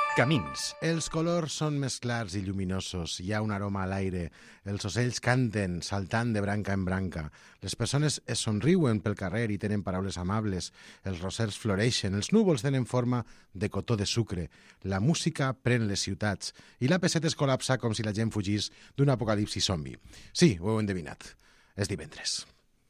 Camins. Els colors són més clars i lluminosos, hi ha un aroma a l'aire, els ocells canten, saltant de branca en branca, les persones es somriuen pel carrer i tenen paraules amables, els rosers floreixen, els núvols tenen forma de cotó de sucre, la música pren les ciutats i la P7 es col·lapsa com si la gent fugís d'un apocalipsi zombi. Sí, ho heu endevinat, és divendres.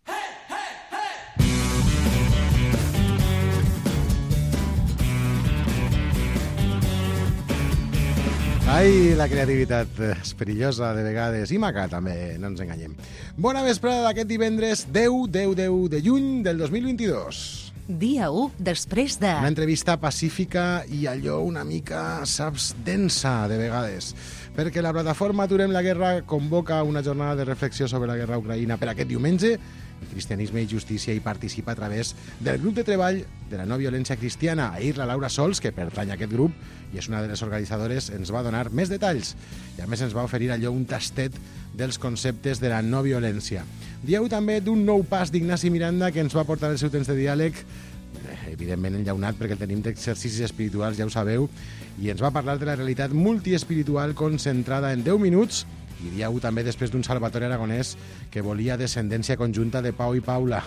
Ai, la creativitat és perillosa de vegades, i maca també, no ens enganyem. Bona vesprada d'aquest divendres 10 de juny del 2022. Dia 1 després de... Una entrevista pacífica i allò una mica, saps, densa de vegades, perquè la plataforma Aturem la Guerra convoca una jornada de reflexió sobre la guerra a Ucraïna per aquest diumenge. Cristianisme i Justícia hi participa a través del grup de treball de la no violència cristiana. Ahir la Laura Sols, que pertany a aquest grup i és una de les organitzadores, ens va donar més detalls i a més ens va oferir allò un tastet dels conceptes de la no violència. Dieu també d'un nou pas d'Ignasi Miranda que ens va portar el seu temps de diàleg, evidentment enllaunat perquè el tenim d'exercicis espirituals, ja ho sabeu, i ens va parlar de la realitat multiespiritual concentrada en 10 minuts. I dieu també després d'un Salvatore Aragonès que volia descendència conjunta de Pau i Paula.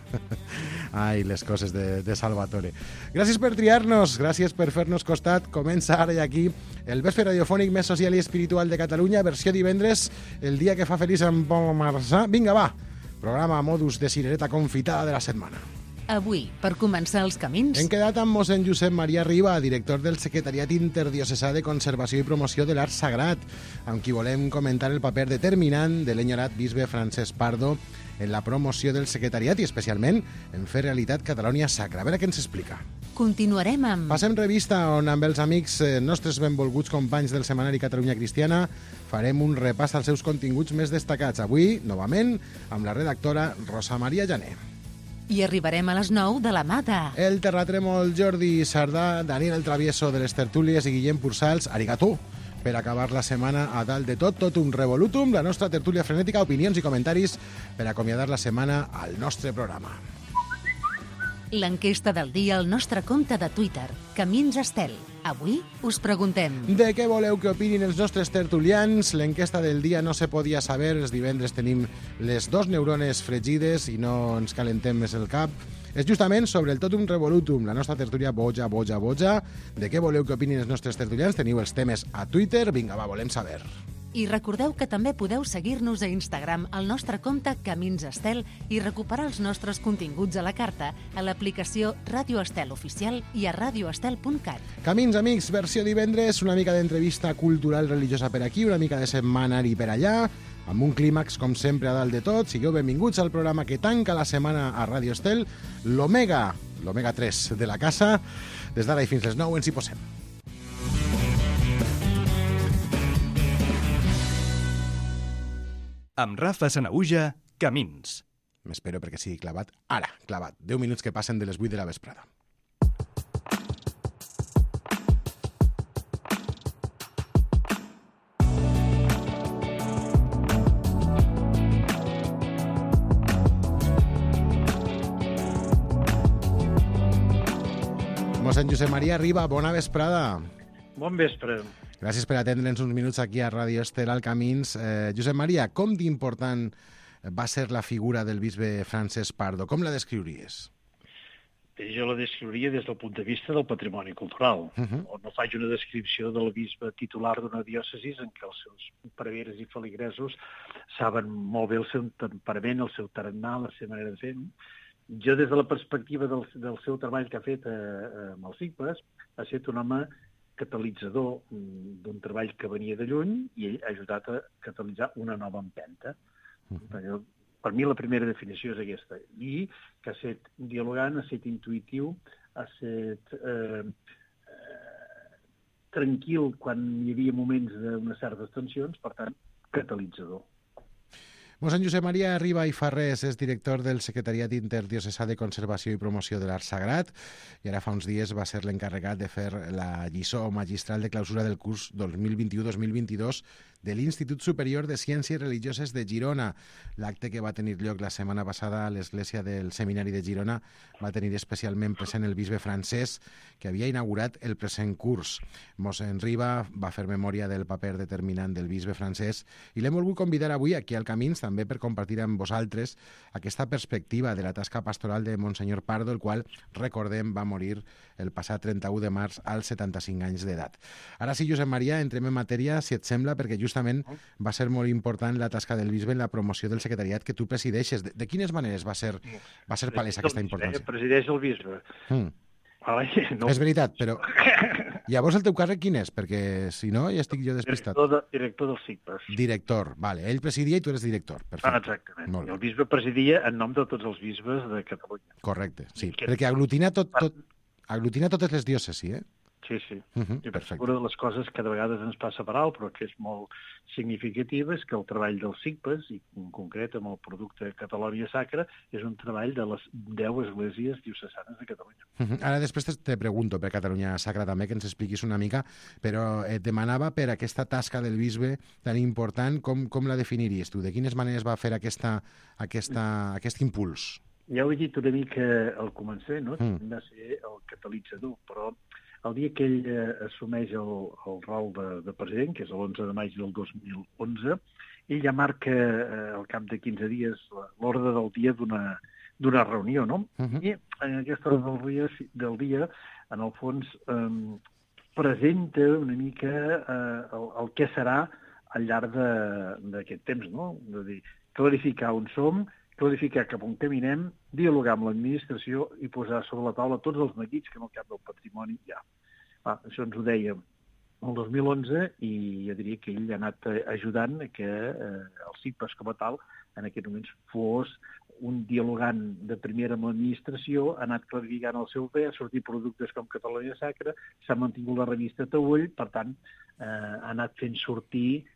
Ai, les coses de Salvatore. Gràcies per triar-nos, gràcies per fer-nos costat. Comença ara i aquí el vespre radiofònic més social i espiritual de Catalunya, versió divendres, el dia que fa feliç en Pol Marçà. Vinga, va, programa modus de cirereta confitada de la setmana. Avui, per començar els camins... Hem quedat amb mossèn Josep Maria Riba, director del Secretariat Interdiocesà de Conservació i Promoció de l'Art Sagrat, amb qui volem comentar el paper determinant de l'enyorat bisbe Francesc Pardo en la promoció del secretariat i especialment en fer realitat Catalonia Sacra. A veure què ens explica. Continuarem amb... Passem revista on amb els amics nostres benvolguts companys del setmanari Catalunya Cristiana farem un repàs als seus continguts més destacats. Avui, novament, amb la redactora Rosa Maria Jané. I arribarem a les 9 de la mà de... El terratrèmol Jordi Sardà, Daniel el Travieso de les Tertúlies i Guillem Pursals, arigató, per acabar la setmana a dalt de tot, totum revolutum, la nostra tertúlia frenètica, opinions i comentaris per acomiadar la setmana al nostre programa. L'enquesta del dia al nostre compte de Twitter, Camins Estel. Avui us preguntem... De què voleu que opinin els nostres tertulians? L'enquesta del dia no se podia saber. Els divendres tenim les 2 neurones fregides i no ens calentem més el cap. És justament sobre el totum revolutum, la nostra tertúlia boja. De què voleu que opinin els nostres tertulians? Teniu els temes a Twitter. Vinga, va, volem saber. I recordeu que també podeu seguir-nos a Instagram al nostre compte Camins Estel i recuperar els nostres continguts a la carta a l'aplicació Ràdio Estel Oficial i a radioestel.cat. Camins, amics, versió divendres, una mica d'entrevista cultural religiosa per aquí, una mica de setmanari per allà, amb un clímax, com sempre, a dalt de tot. Sigueu benvinguts al programa que tanca la setmana a Ràdio Estel, l'Omega 3 de la casa. Des d'ara i fins les 9 ens hi posem. Amb Rafa Sanaüja, Camins. M'espero perquè sigui clavat. Ara, clavat. 10 minuts que passen de les 8 de la vesprada. Mossèn Josep Maria Riba, bona vesprada. Bon vespre. Gràcies per atendre'ns uns minuts aquí a Ràdio Estel al Camins. Josep Maria, com d'important va ser la figura del bisbe Francesc Pardo? Com la descriuries? Jo la descriuria des del punt de vista del patrimoni cultural. On no faig una descripció del bisbe titular d'una diòcesi en què els seus preveres i feligresos saben molt bé el seu temperament, el seu tarannà, la seva manera de fer. Jo, des de la perspectiva del seu treball que ha fet amb els cicles, ha estat un home catalitzador d'un treball que venia de lluny i ha ajudat a catalitzar una nova empenta. Per mi la primera definició és aquesta. I que ha estat dialogant, ha estat intuïtiu, ha estat tranquil quan hi havia moments d'unes certes tensions, per tant, catalitzador. Mossèn Josep Maria Riba i Farrés és director del Secretariat Interdiocesà de Conservació i Promoció de l'Art Sagrat i ara fa uns dies va ser l'encarregat de fer la lliçó magistral de clausura del curs 2021-2022 de l'Institut Superior de Ciències Religioses de Girona. L'acte que va tenir lloc la setmana passada a l'església del Seminari de Girona va tenir especialment present el bisbe francès, que havia inaugurat el present curs. Mossèn Riba va fer memòria del paper determinant del bisbe francès i l'hem volgut convidar avui aquí al Camins també per compartir amb vosaltres aquesta perspectiva de la tasca pastoral de Monsenyor Pardo, el qual, recordem, va morir el passat 31 de març als 75 anys d'edat. Ara sí, Josep Maria, entrem en matèria, si et sembla, perquè justament va ser molt important la tasca del bisbe en la promoció del secretariat que tu presideixes. De quines maneres va ser palesa aquesta importància? Presideix el bisbe. No. És veritat, però llavors el teu càrrec quin és? Perquè si no ja estic jo despistat. Director del CICPAS. Director, vale. Ell presidia i tu eres director. Perfecte. Exactament. El bisbe presidia en nom de tots els bisbes de Catalunya. Correcte, sí. Perquè aglutina totes les diòcesis, eh? Sí. I una de les coses que de vegades ens passa per alt, però que és molt significativa, és que el treball del CICPAS, i en concret amb el producte Catalonia Sacra, és un treball de les 10 esglésies diocesanes de Catalunya. Ara després te pregunto per Catalunya Sacra també, que ens expliquis una mica, però et demanava per aquesta tasca del bisbe tan important, com la definiries tu? De quines maneres va fer aquest impuls? Ja ho he dit una mica al començar, no? Va ser el catalitzador, però el dia que ell assumeix el rol de president, que és l'11 de maig del 2011, ell ja marca al cap de 15 dies l'ordre del dia d'una reunió, no? I en aquesta ordre del dia, en el fons, presenta una mica el que serà al llarg d'aquest temps, no? És a dir, clarificar on som, clarificar cap on caminem, dialogar amb l'administració i posar sobre la taula tots els neguits que en el camp del patrimoni hi ha. Això ens ho deia el 2011 i jo diria que ell ha anat ajudant que el CICPAS com a tal en aquests moments fos un dialogant de primera amb l'administració, ha anat clarificant el seu bé, ha sortit productes com Catalonia Sacra, s'ha mantingut la revista Taüll, per tant, ha anat fent sortir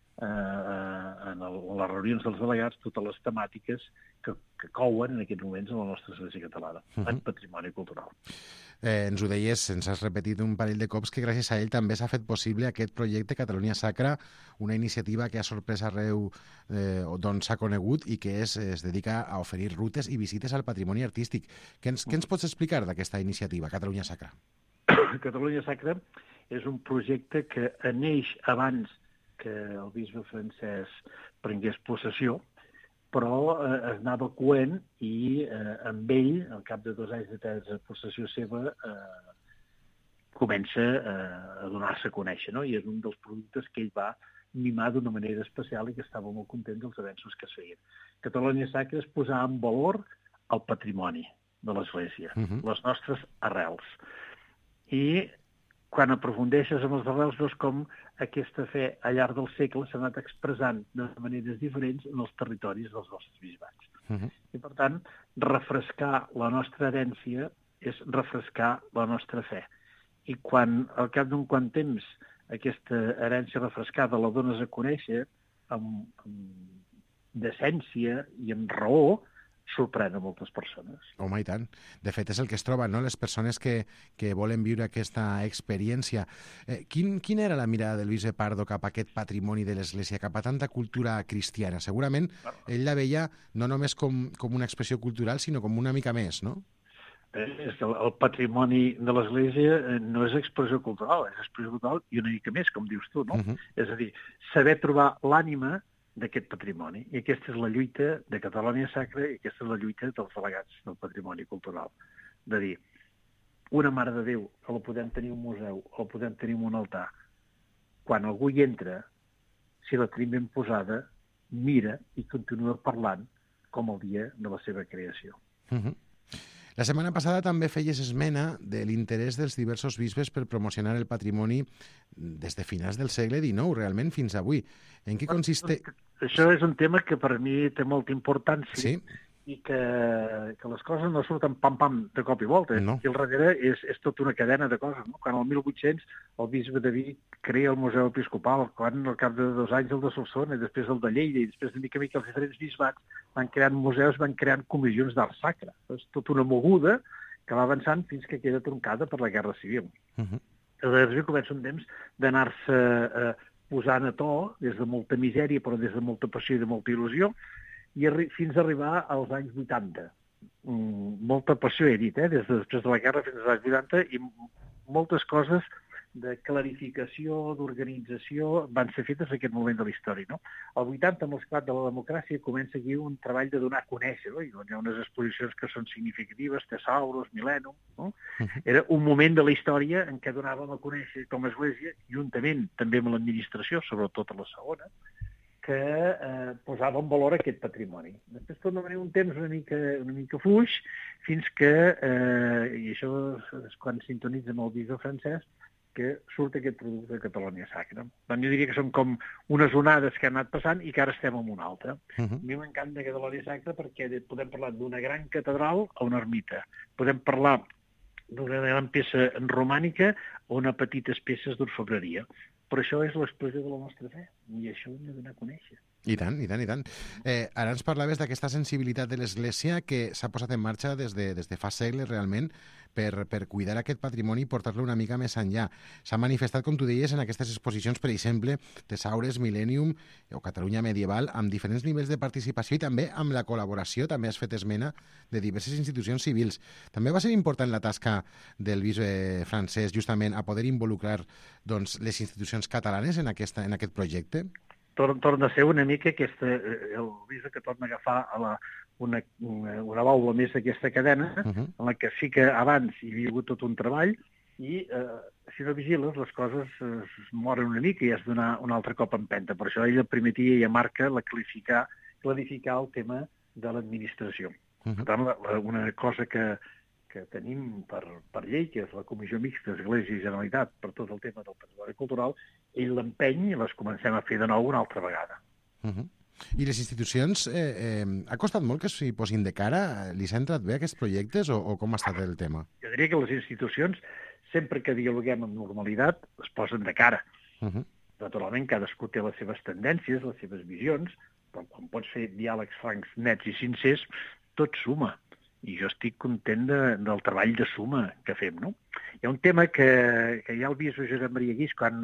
en les reunions dels delegats totes les temàtiques que couen en aquests moments en la nostra església catalana, en patrimoni cultural. Ens ho deies, ens has repetit un parell de cops que gràcies a ell també s'ha fet possible aquest projecte Catalonia Sacra, una iniciativa que ha sorprès arreu d'on s'ha conegut i que es dedica a oferir rutes i visites al patrimoni artístic. Què ens pots explicar d'aquesta iniciativa, Catalonia Sacra? Catalonia Sacra és un projecte que neix abans que el bisbe francès prengués possessió, però es anava coent i amb ell, al cap de 2 anys de possessió seva, comença a donar-se a conèixer, no? I és un dels productes que ell va mimar d'una manera especial i que estava molt content dels avenços que es feien. Catalonia Sacra és posar en valor el patrimoni de l'Església, les nostres arrels. I quan aprofundeixes en les arrels veus com aquesta fe al llarg del segle s'ha anat expressant de maneres diferents en els territoris dels nostres bisbats. I, per tant, refrescar la nostra herència és refrescar la nostra fe. I quan, al cap d'un quant temps, aquesta herència refrescada la dones a conèixer amb decència i amb raó, sorprèn a moltes persones. Home, i tant. De fet, és el que es troba, no?, les persones que volen viure aquesta experiència. Quina era la mirada del bisbe Pardo cap a aquest patrimoni de l'Església, cap a tanta cultura cristiana? Segurament ell la veia no només com una expressió cultural, sinó com una mica més, no? És que el patrimoni de l'Església no és expressió cultural, és expressió cultural i una mica més, com dius tu, no? És a dir, saber trobar l'ànima d'aquest patrimoni. I aquesta és la lluita de Catalonia Sacra i aquesta és la lluita dels delegats del patrimoni cultural. De dir, una Mare de Déu, que la podem tenir un museu, o la podem tenir un altar, quan algú hi entra, si la tenim ben posada, mira i continua parlant com el dia de la seva creació. La setmana passada també feies esmena de l'interès dels diversos bisbes per promocionar el patrimoni des de finals del segle XIX, realment fins avui. En què consiste... Això és un tema que per mi té molta importància. Sí. I que les coses no surten pam-pam de cop i volta. No. I al darrere és tota una cadena de coses. No? Quan el 1800 el bisbe de Vic crea el Museu Episcopal, quan al cap de 2 anys el de Solsona, i després el de Lleida, i després de mica en mica els diferents bisbats van creant museus, van creant comissions d'art sacre. És tota una moguda que va avançant fins que queda troncada per la Guerra Civil. Aleshores comença un temps d'anar-se posant a to, des de molta misèria, però des de molta passió i de molta il·lusió, i fins a arribar als anys 80. Molta passió, he dit, des de després de la guerra fins als anys 80, i moltes coses de clarificació, d'organització, van ser fetes en aquest moment de la història. No? Al 80, amb l'esclat de la democràcia, comença aquí un treball de donar a conèixer, no? I hi ha unes exposicions que són significatives, Tesauros, Millennium. No? Era un moment de la història en què donàvem a conèixer com a Església, juntament també amb l'administració, sobretot a la segona, que posava en valor aquest patrimoni. Després torna a venir un temps una mica fluix, fins que, i això és quan sintonitza amb el bisbe Francesc, que surt aquest producte de Catalonia Sacra. Doncs jo diria que són com unes onades que han anat passant i que ara estem en una altra. A mi m'encanta Catalonia Sacra perquè podem parlar d'una gran catedral a una ermita. Podem parlar d'una gran peça romànica o una petites peces d'orfebreria. Però això és l'expressió de la nostra fe, i això ho hem de donar a conèixer. I tant, i tant, i tant. Ara ens parlaves d'aquesta sensibilitat de l'Església que s'ha posat en marxa des de fa segles realment per cuidar aquest patrimoni i portar-lo una mica més enllà. S'ha manifestat, com tu deies, en aquestes exposicions, per exemple, Tesaures, Millennium o Catalunya Medieval, amb diferents nivells de participació i també amb la col·laboració, també has fet esmena, de diverses institucions civils. També va ser important la tasca del bisbe Francesc justament a poder involucrar les institucions catalanes en aquest projecte? Torna a ser una mica el bisbe que torna a agafar una baula més d'aquesta cadena, en la que sí que abans hi havia hagut tot un treball i si no vigiles les coses es moren una mica i has de donar un altre cop empenta. Per això ell el primer dia ja marca clarificar el tema de l'administració. Per tant, una cosa que tenim per llei, que és la Comissió Mixta Església i Generalitat per tot el tema del patrimoni cultural, ell l'empeny i les comencem a fer de nou una altra vegada. I les institucions, ha costat molt que s'hi posin de cara? Li s'ha entrat bé aquests projectes o com ha estat el tema? Jo diria que les institucions, sempre que dialoguem amb normalitat, es posen de cara. Naturalment, cadascú té les seves tendències, les seves visions, però quan pots fer diàlegs francs, nets i sincers, tot suma. I jo estic content del treball de suma que fem, no? Hi ha un tema que ja el bisbe Josep Maria Guix, quan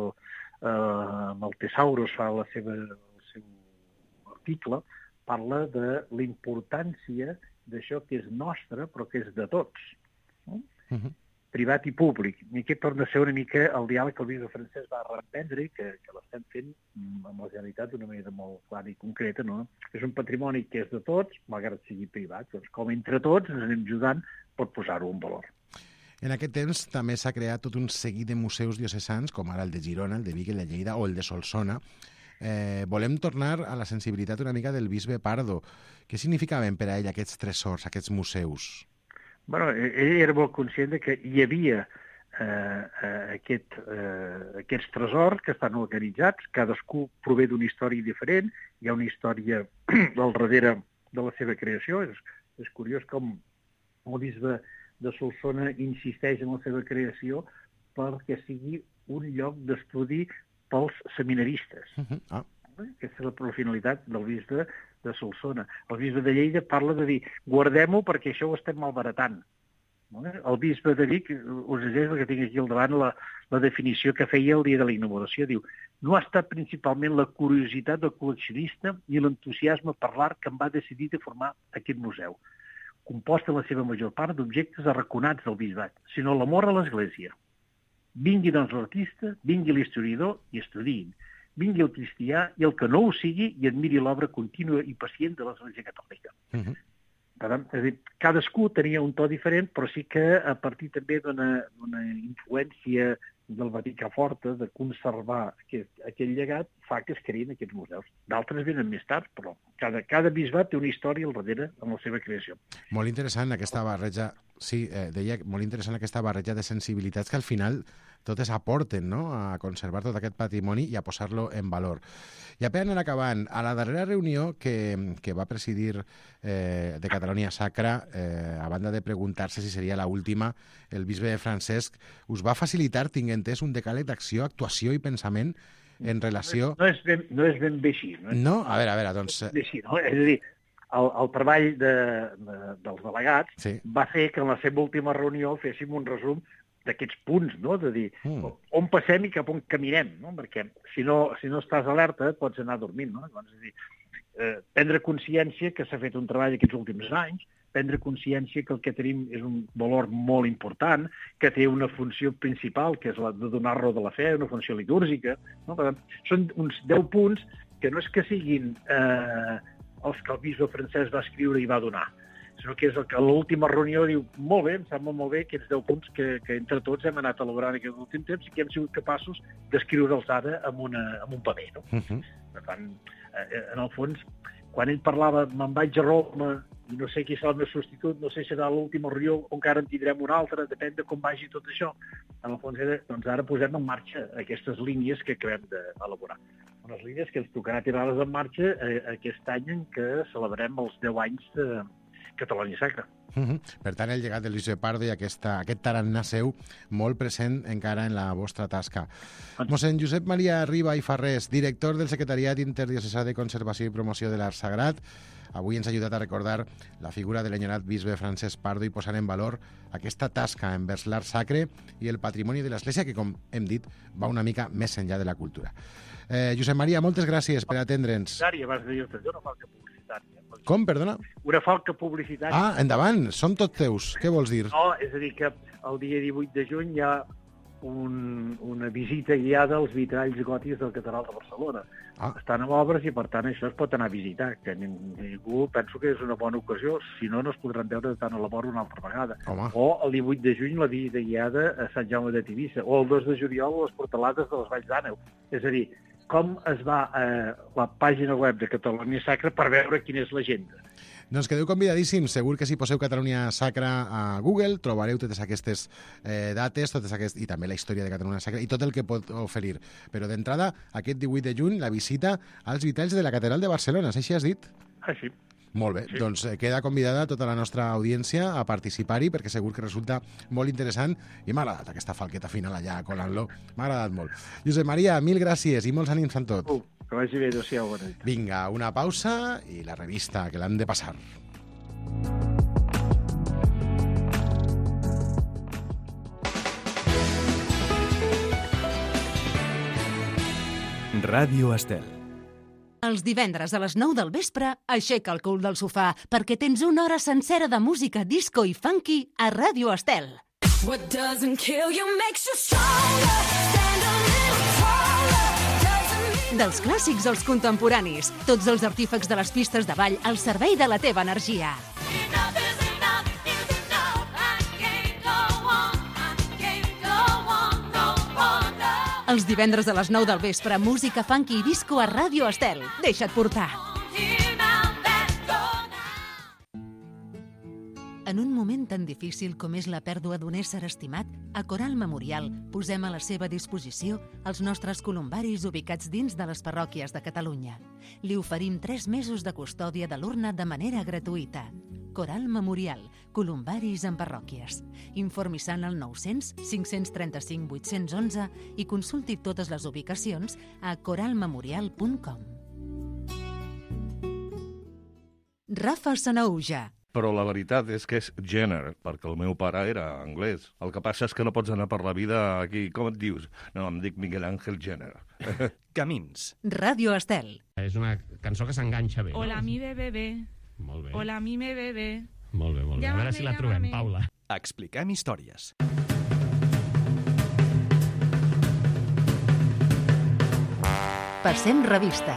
amb el Tesauros fa el seu article, parla de la importància d'això que és nostre, però que és de tots. Privat i públic. I aquest torna a ser una mica el diàleg que el bisbe Francesc va reprendre i que l'estem fent amb la Generalitat d'una manera molt clara i concreta, no? És un patrimoni que és de tots, malgrat sigui privat. Doncs com entre tots ens anem ajudant per posar-ho en valor. En aquest temps també s'ha creat tot un seguit de museus diocesans, com ara el de Girona, el de Vic, el de Lleida o el de Solsona. Volem tornar a la sensibilitat una mica del bisbe Pardo. Què significaven per a ell aquests tresors, aquests museus? Bueno, ell era molt conscient que hi havia aquests tresors que estan organitzats, cadascú prové d'una història diferent, hi ha una història al darrere de la seva creació. És curiós com el bisbe de Solsona insisteix en la seva creació perquè sigui un lloc d'estudi pels seminaristes. Aquesta és la finalitat del bisbe de Solsona. El bisbe de Lleida parla de dir guardem-ho perquè això ho estem malbaratant. El bisbe de Vic, us llegeixo que tinc aquí al davant la definició que feia el dia de la inauguració. Diu, no ha estat principalment la curiositat del col·leccionista ni l'entusiasme per l'art que em va decidir de formar aquest museu, compost en la seva major part d'objectes arraconats del bisbat, sinó l'amor a l'Església. Vingui doncs l'artista, vingui l'historiador i estudiïn. Vingui el cristià i el que no ho sigui i admiri l'obra contínua i pacient de l'Església Catòlica. Per tant, és a dir, cadascú tenia un to diferent, però sí que a partir també d'una influència del Vaticà forta de conservar aquest llegat fa que es creïn aquests museus. D'altres venen més tard, però cada bisbat té una història al darrere en la seva creació. Molt interessant aquesta barreja, sí, deia, molt interessant aquesta barreja de sensibilitats que al final totes aporten, no?, a conservar tot aquest patrimoni i a posar-lo en valor. I per anar acabant, a la darrera reunió que va presidir de Catalonia Sacra, a banda de preguntar-se si seria l'última, el bisbe Francesc us va facilitar, tinc entès, un decàleg d'acció, actuació i pensament en relació... No és ben bé així. No? A veure, doncs... No és ben així, no? És a dir, el treball dels delegats va fer que en la seva última reunió féssim un resum d'aquests punts, no? De dir on passem i cap on caminem, no? Perquè si no estàs alerta pots anar dormint, no? Llavors, és dir, prendre consciència que s'ha fet un treball aquests últims anys, prendre consciència que el que tenim és un valor molt important, que té una funció principal, que és la de donar raó de la fe, una funció litúrgica. No? Per tant, són uns 10 punts que no és que siguin els que el bisbe francès va escriure i va donar, sinó que és el que a l'última reunió diu, molt bé, em sembla molt bé aquests 10 punts que entre tots hem anat elaborant aquest últim temps i que hem sigut capaços d'escriure'ls ara amb un paper. No? Per tant, en el fons, quan ell parlava me'n vaig a Roma i no sé qui serà el meu substitut, no sé si serà l'última reunió o encara en tindrem una altra, depèn de com vagi tot això. En el fons, doncs ara posem en marxa aquestes línies que acabem d'elaborar. Unes línies que ens tocarà tirar-les en marxa aquest any en què celebrem els 10 anys de Catalunya Sacra. Per tant, el llegat de Lluís Pardo i aquest tarannà seu molt present encara en la vostra tasca. Mossèn Josep Maria Riba i Farrés, director del Secretariat Interdiocesà de Conservació i Promoció de l'Art Sagrat, avui ens ha ajudat a recordar la figura de l'enyorat bisbe Francesc Pardo i posar en valor aquesta tasca envers l'art sacre i el patrimoni de l'Església, que, com hem dit, va una mica més enllà de la cultura. Josep Maria, moltes gràcies per atendre'ns. Vas dir-te, una falca publicitària. Com, perdona? Una falca publicitària. Ah, endavant, són tots teus. Què vols dir? No, és a dir, que el dia 18 de juny hi ha una visita guiada als vitralls gòtics del Catedral de Barcelona. Estan en obres i, per tant, això es pot anar a visitar, que ningú penso que és una bona ocasió, si no, no es podran veure de tant a la vora una altra vegada. Home. O el 18 de juny la visita guiada a Sant Jaume de Tivissa, o el 2 de juliol les portalades de les Valls d'Àneu. És a dir, com es va a la pàgina web de Catalunya Sacra per veure quina és l'agenda. Doncs quedeu convidadíssims. Segur que si poseu Catalunya Sacra a Google trobareu totes aquestes dates i també la història de Catalunya Sacra i tot el que pot oferir. Però d'entrada, aquest 18 de juny, la visita als vitralls de la Catedral de Barcelona. És així has dit? Sí. Molt bé, sí. Doncs queda convidada tota la nostra audiència a participar-hi perquè segur que resulta molt interessant i m'ha agradat aquesta falqueta final allà colant-lo. M'ha agradat molt. Josep Maria, mil gràcies i molts ànims en tot. Que vagi bé, adéu-siau, bona nit. Vinga, una pausa i la revista, que l'han de passar. Ràdio Estel. Els divendres a les 9 del vespre, aixeca el cul del sofà perquè tens una hora sencera de música disco i funky a Ràdio Estel. What doesn't kill you makes you stronger. Stand a little taller. Dels clàssics als contemporanis, tots els artífecs de les pistes de ball al servei de la teva energia. Els divendres a les 9 del vespre, música funky i disco a Ràdio Estel. Deixa't portar. En un moment tan difícil com és la pèrdua d'un ésser estimat, a Coral Memorial posem a la seva disposició els nostres columbaris ubicats dins de les parròquies de Catalunya. Li oferim 3 mesos de custòdia de l'urna de manera gratuïta. Coral Memorial, columbaris en parròquies. Informi-se'n al 900 535 811 i consulti totes les ubicacions a coralmemorial.com. Rafa Sanaüja. Però la veritat és que és Jenner, perquè el meu pare era anglès. El que passa és que no pots anar per la vida aquí. Com et dius? No, em dic Miguel Ángel Jenner. Camins. Ràdio Estel. És una cançó que s'enganxa bé. Hola, mi bebé. Molt bé. Hola, mi bebé. Molt bé, molt bé. A veure si la trobem, Paula. Expliquem històries. Passem revista.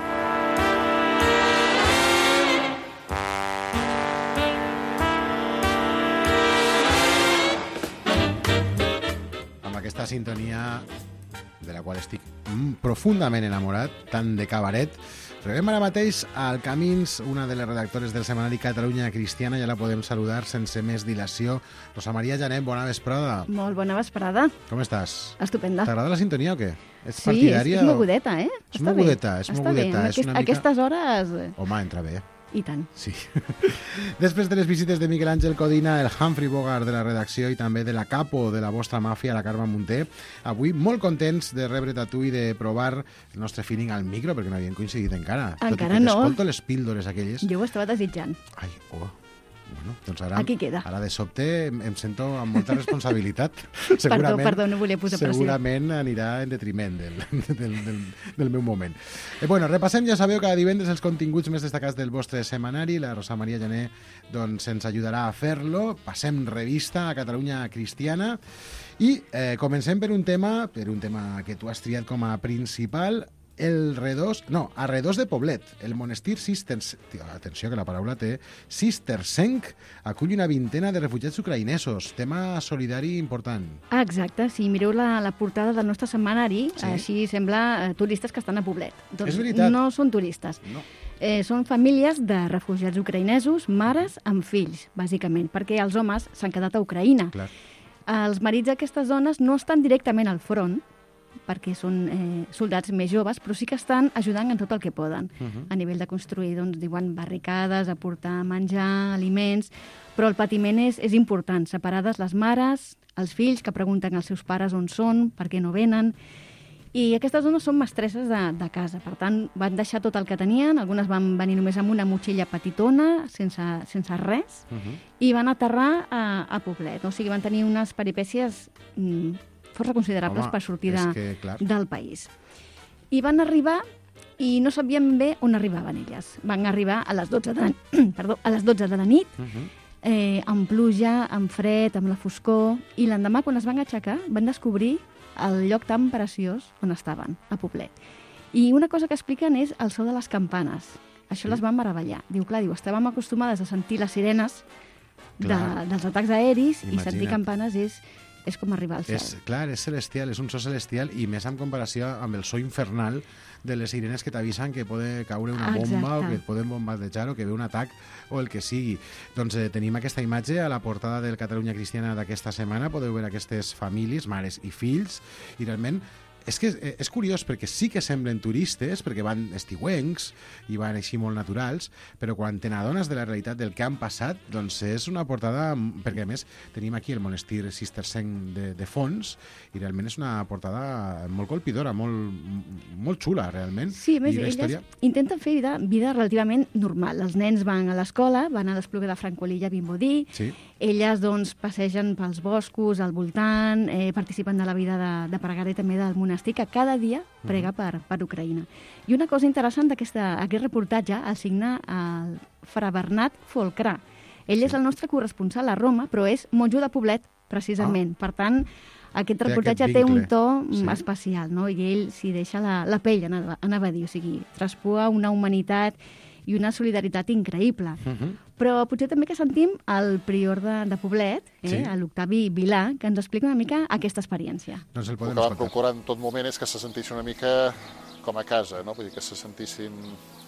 Amb aquesta sintonia de la qual estic profundament enamorat, tant de cabaret, rebem ara mateix al Camins una de les redactores del setmanari Catalunya Cristiana, ja la podem saludar sense més dilació. Rosa Maria Janet, bona vesprada. Molt bona vesprada. Com estàs? Estupenda. T'agrada la sintonia o què? Ets Sí, partidària? és mogudeta, eh? És mogudeta, és Està mogudeta. bé. És una mica... Aquestes hores... Home, entra bé. I tant. Sí. Després de les visites de Miquel Àngel Codina, el Humphrey Bogart de la redacció i també de la capo de la vostra màfia, la Carme Munté, avui molt contents de rebre't a tu i de provar el nostre feeling al micro, perquè no havien coincidit encara. Encara Tot i que no. t'escolto les píldores aquelles. Jo ho estava desitjant. Ai, oh. Bueno, doncs ara, Aquí queda. Ara de sobte em sento amb molta responsabilitat. Perdó, no volia posar pressió. Segurament anirà en detriment del meu moment. Bueno, repassem, ja sabeu, cada divendres els continguts més destacats del vostre setmanari. La Rosa Maria Jané doncs, ens ajudarà a fer-lo. Passem revista a Catalunya Cristiana i comencem per un tema que tu has triat com a principal, a Redós de Poblet, el monestir atenció que la paraula té, Cistercenc, acull una vintena de refugiats ucraïnesos. Tema solidari important. Exacte, si mireu la portada del nostre setmanari, Sí. així sembla turistes que estan a Poblet. Doncs És veritat. no són turistes. No. Són famílies de refugiats ucraïnesos, mares amb fills, bàsicament, perquè els homes s'han quedat a Ucraïna. Clar. Els marits d'aquestes dones no estan directament al front, perquè són soldats més joves, però sí que estan ajudant en tot el que poden. A nivell de construir, doncs, diuen, barricades, aportar menjar, aliments, però el patiment és important. Separades les mares, els fills que pregunten als seus pares on són, per què no venen. I aquestes dones són mestresses de casa, per tant, van deixar tot el que tenien, algunes van venir només amb una motxilla petitona, sense res, i van aterrar a Poblet. O sigui, van tenir unes peripècies força considerables per sortir del país. I van arribar i no sabien bé on arribaven elles. Van arribar a les 12 de la nit, amb pluja, amb fred, amb la foscor, i l'endemà, quan es van aixecar, van descobrir el lloc tan preciós on estaven, a Poblet. I una cosa que expliquen és el so de les campanes. Això les va meravellar. Diu, estàvem acostumades a sentir les sirenes dels atacs aeris i sentir campanes és com arribar al cel. És celestial, és un so celestial i més en comparació amb el so infernal de les sirenes que t'avisen que pot caure una bomba o que et poden bombardejar o que ve un atac o el que sigui. Doncs tenim aquesta imatge a la portada del Catalunya Cristiana d'aquesta setmana. Podeu veure aquestes famílies, mares i fills, i realment és que és curiós perquè sí que semblen turistes, perquè van estiuencs i van així molt naturals, però quan te n'adones de la realitat del que han passat, doncs és una portada, perquè a més tenim aquí el monestir cistercenc de fons, i realment és una portada molt colpidora, molt xula, realment. Sí, a més, elles intenten fer vida relativament normal. Els nens van a l'escola, van a l'Espluga de Francolí a Vimbodí, elles doncs passegen pels boscos al voltant, participen de la vida de pregària també del monestir, que cada dia prega per Ucraïna. I una cosa interessant d'aquest reportatge el signa el Fra Bernat Folcrà. Ell és el nostre corresponsal a Roma, però és monjo de Poblet, precisament. Per tant, aquest reportatge té un to especial, no? I ell s'hi deixa la pell, anava a dir. O sigui, traspua una humanitat i una solidaritat increïble. Però potser també que sentim el prior de Poblet, l'Octavi Vilà, que ens explica una mica aquesta experiència. Doncs el que vam procurar en tot moment és que se sentissin una mica com a casa, no? Vull dir que se sentissin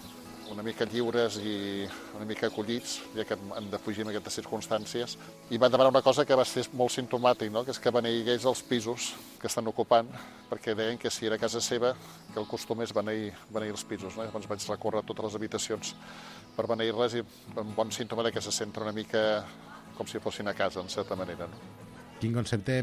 una mica lliures i una mica acollits, ja que han de fugir en aquestes circumstàncies. I van demanar una cosa que va ser molt simptomàtic, no? Que és que beneïgués els pisos que estan ocupant, perquè deien que si era casa seva, que el costum és beneir els pisos. No? Llavors vaig recórrer totes les habitacions per beneir-les i un bon símptoma de que se senten una mica com si fossin a casa, en certa manera. No? Quin concepte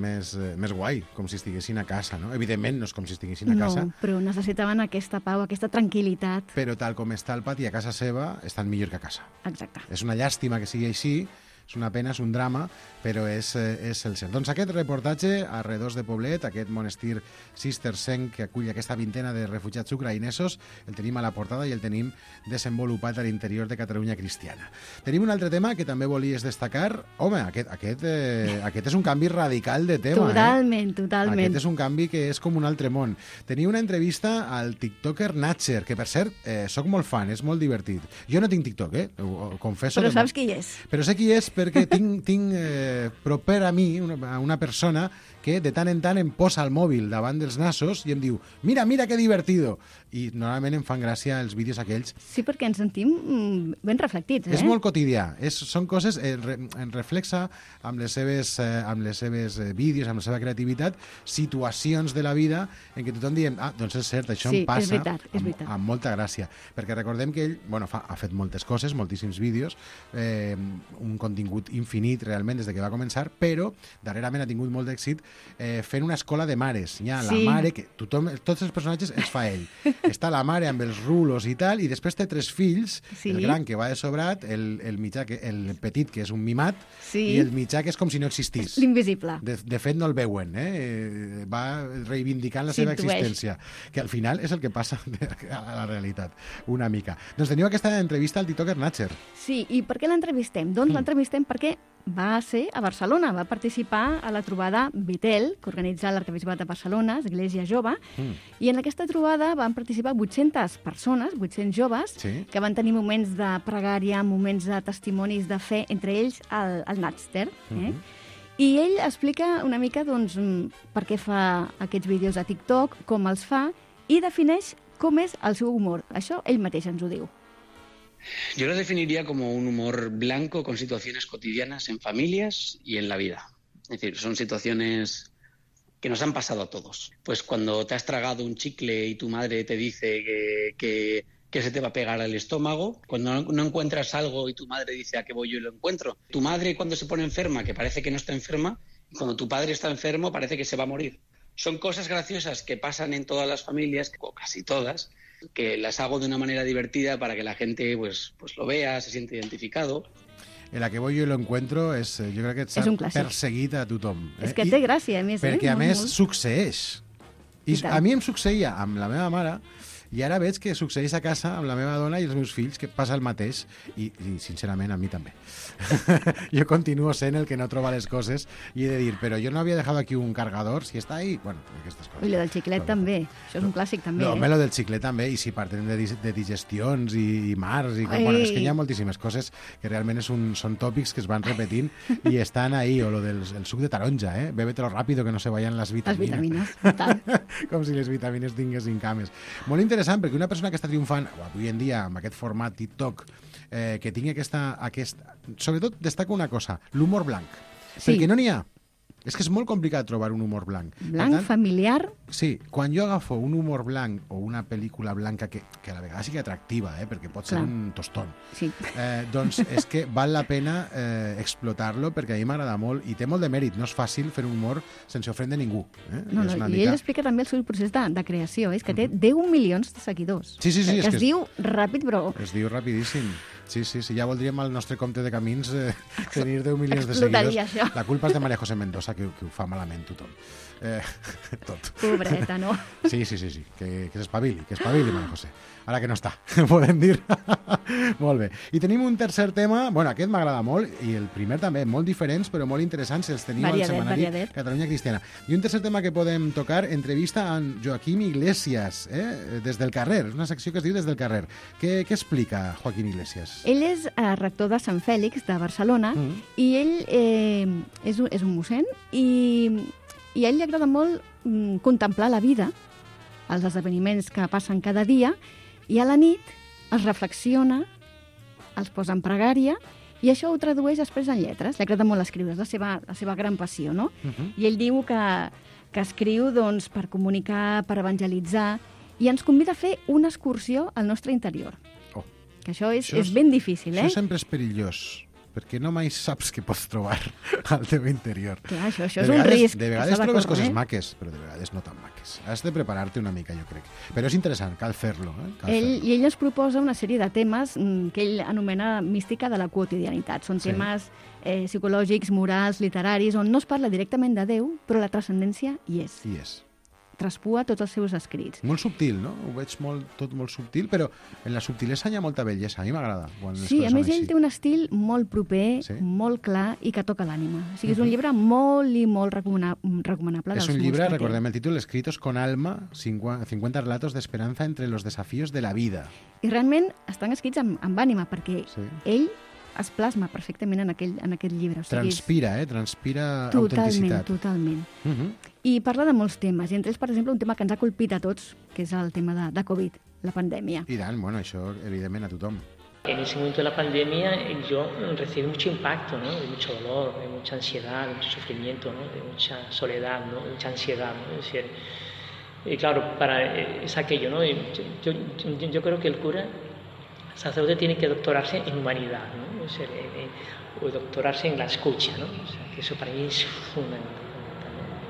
més guai, com si estiguessin a casa, no? Evidentment no és com si estiguessin a casa. No, però necessitaven aquesta pau, aquesta tranquil·litat. Però tal com està el pati a casa seva, estan millor que a casa. Exacte. És una llàstima que sigui així, és una pena, és un drama, però és el cert. Doncs aquest reportatge a Redós de Poblet, aquest monestir cistercenc que acull aquesta vintena de refugiats ucraïnesos, el tenim a la portada i el tenim desenvolupat a l'interior de Catalunya Cristiana. Tenim un altre tema que també volies destacar. Home, aquest és un canvi radical de tema. Totalment. Aquest és un canvi que és com un altre món. Tenia una entrevista al tiktoker Natcher, que per cert, soc molt fan, és molt divertit. Jo no tinc TikTok, ho confesso. Però saps qui és. Però sé qui és perquè tinc proper a mi una persona que de tant en tant em posa el mòbil davant dels nassos i em diu, mira que divertido. I normalment em fan gràcia els vídeos aquells. Sí, perquè ens sentim ben reflectits, És molt quotidià. Són coses, en reflexa amb les seves vídeos, amb la seva creativitat, situacions de la vida en què tothom diem, doncs és cert, això em passa. És veritat. Amb molta gràcia. Perquè recordem que ell ha fet moltes coses, moltíssims vídeos, un contingut infinit realment des de que va començar, però darrerament ha tingut molt d'èxit fent una escola de mares. Hi ha la Sí. mare, que tots els personatges els fa ell. Està la mare amb els rulos i tal, i després té 3 fills, Sí. el gran que va de sobrat, el mitjà, el petit que és un mimat, Sí. i el mitjà que és com si no existís. L'invisible. De fet, no el veuen, va reivindicant la seva S'intueix. existència, que al final és el que passa a la realitat, una mica. Doncs teniu aquesta entrevista al tiktoker Natcher. Sí, i per què l'entrevistem? Doncs l'entrevistem perquè va ser a Barcelona, va participar a la trobada Betel, que organitza l'Arquebisbat de Barcelona, Església Jove, i en aquesta trobada van participar 800 persones, 800 joves, Sí. que van tenir moments de pregària, moments de testimonis de fe, entre ells el Natster. I ell explica una mica doncs, per què fa aquests vídeos a TikTok, com els fa, i defineix com és el seu humor. Això ell mateix ens ho diu. Yo lo definiría como un humor blanco con situaciones cotidianas en familias y en la vida. Es decir, son situaciones que nos han pasado a todos. Pues cuando te has tragado un chicle y tu madre te dice que se te va a pegar al estómago, cuando no encuentras algo y tu madre dice a qué voy yo y lo encuentro. Tu madre cuando se pone enferma, que parece que no está enferma, y cuando tu padre está enfermo parece que se va a morir. Son cosas graciosas que pasan en todas las familias, o casi todas, que las hago de una manera divertida para que la gente pues lo vea, se siente identificado. En la que voy jo lo encuentro jo crec que s'ha És un clàssic. perseguit a tothom. És que té gràcia, a més. Perquè, a Molt, més, molt. succeeix. I I tant. a mi em succeïa amb la meva mare, i ara veig que succeeix a casa amb la meva dona i els meus fills, que passa el mateix, i sincerament, a mi també. Jo continuo sent el que no troba les coses i he de dir, però jo no havia dejado aquí un cargador, si està ahí, bueno, aquestes coses. I lo del xiclet també. Això és un clàssic també. Home, lo del xiclet també, i si parlem de digestions i mars, bueno, és que hi ha moltíssimes coses que realment són tòpics que es van repetint i estan ahí, o lo del suc de taronja, bébetelo rápido que no se vayan las Les vitaminas. vitamines, tant. Com si les vitamines tinguessin cames. Molt interessant, perquè una persona que està triomfant avui en dia amb aquest format TikTok, que tingui aquesta... Sobretot destaca una cosa, l'humor blanc. Sí. Perquè no n'hi ha. És que és molt complicat trobar un humor blanc. Blanc, Per tant, familiar. sí, quan jo agafo un humor blanc o una pel·lícula blanca que a la vegada sigui atractiva, perquè pot ser Clar. un tostón, Sí. doncs és que val la pena explotar-lo, perquè a mi m'agrada molt i té molt de mèrit. No és fàcil fer un humor sense ofendre ningú. No, És una I ell explica també el seu procés de creació. És que té 10 milions de seguidors. Sí, sí, sí, Que és que es diu ràpid, però... Es diu rapidíssim. Sí, ja voldríem al nostre compte de camins tenir 10 milions de Explotaria seguidors. això. La culpa és de María José Mendoza, que ho fa malament tothom. Tot. Pobreta, no? Sí, que s'espavili, María José. Ara que no està, podem dir. Molt bé. I tenim un tercer tema, bueno, aquest m'agrada molt, i el primer també, molt diferents, però molt interessants, els tenim al setmanari variadet. Catalunya Cristiana. I un tercer tema que podem tocar, entrevista amb Joaquim Iglesias, des del carrer, és una secció que es diu Des del carrer. Què explica Joaquim Iglesias? Ell és rector de Sant Fèlix, de Barcelona, i ell és un mossèn, i a ell li agrada molt contemplar la vida, els esdeveniments que passen cada dia, i a la nit es reflexiona, els posa en pregària, i això ho tradueix després en lletres. Li agrada molt escriure, és la seva gran passió, no? I ell diu que escriu doncs, per comunicar, per evangelitzar, i ens convida a fer una excursió al nostre interior. Oh. Que això és ben difícil, Això sempre és perillós, perquè no mai saps què pots trobar al teu interior. Clar, això és un risc. De vegades trobes coses maques, però de vegades no tan maques. Has de preparar-te una mica, jo crec. Però és interessant, cal fer-lo. I ell ens proposa una sèrie de temes que ell anomena mística de la quotidianitat. Són temes psicològics, morals, literaris, on no es parla directament de Déu, però la transcendència hi és. Hi és. Traspua tots els seus escrits. Molt subtil, no? Ho veig tot molt subtil, però en la subtilesa hi ha molta bellesa. A mi m'agrada. Sí, a més ell té un estil molt proper, molt clar i que toca l'ànima. O sigui, és un llibre molt i molt recomanable. És un llibre, recordem el títol, Escritos con alma, 50 relatos de esperanza entre los desafíos de la vida. I realment estan escrits amb ànima, perquè ell es plasma perfectament en aquest llibre. O sigui, transpira autenticitat. Totalment. I parla de molts temes, i entre ells, per exemple, un tema que ens ha colpit a tots, que és el tema de Covid, la pandèmia. I tant, bueno, això evidentment a tothom. En ese momento de la pandemia yo recibí mucho impacto, ¿no? De mucho dolor, de mucha ansiedad, de mucho sufrimiento, ¿no? De mucha soledad, ¿no? De mucha ansiedad, ¿no? Es decir, claro, es aquello, ¿no? Yo creo que el cura, el sacerdote, tiene que doctorarse en humanidad, ¿no? O sea, o doctorarse en la escucha, ¿no? O sea, que eso para mí es fundamental, ¿no?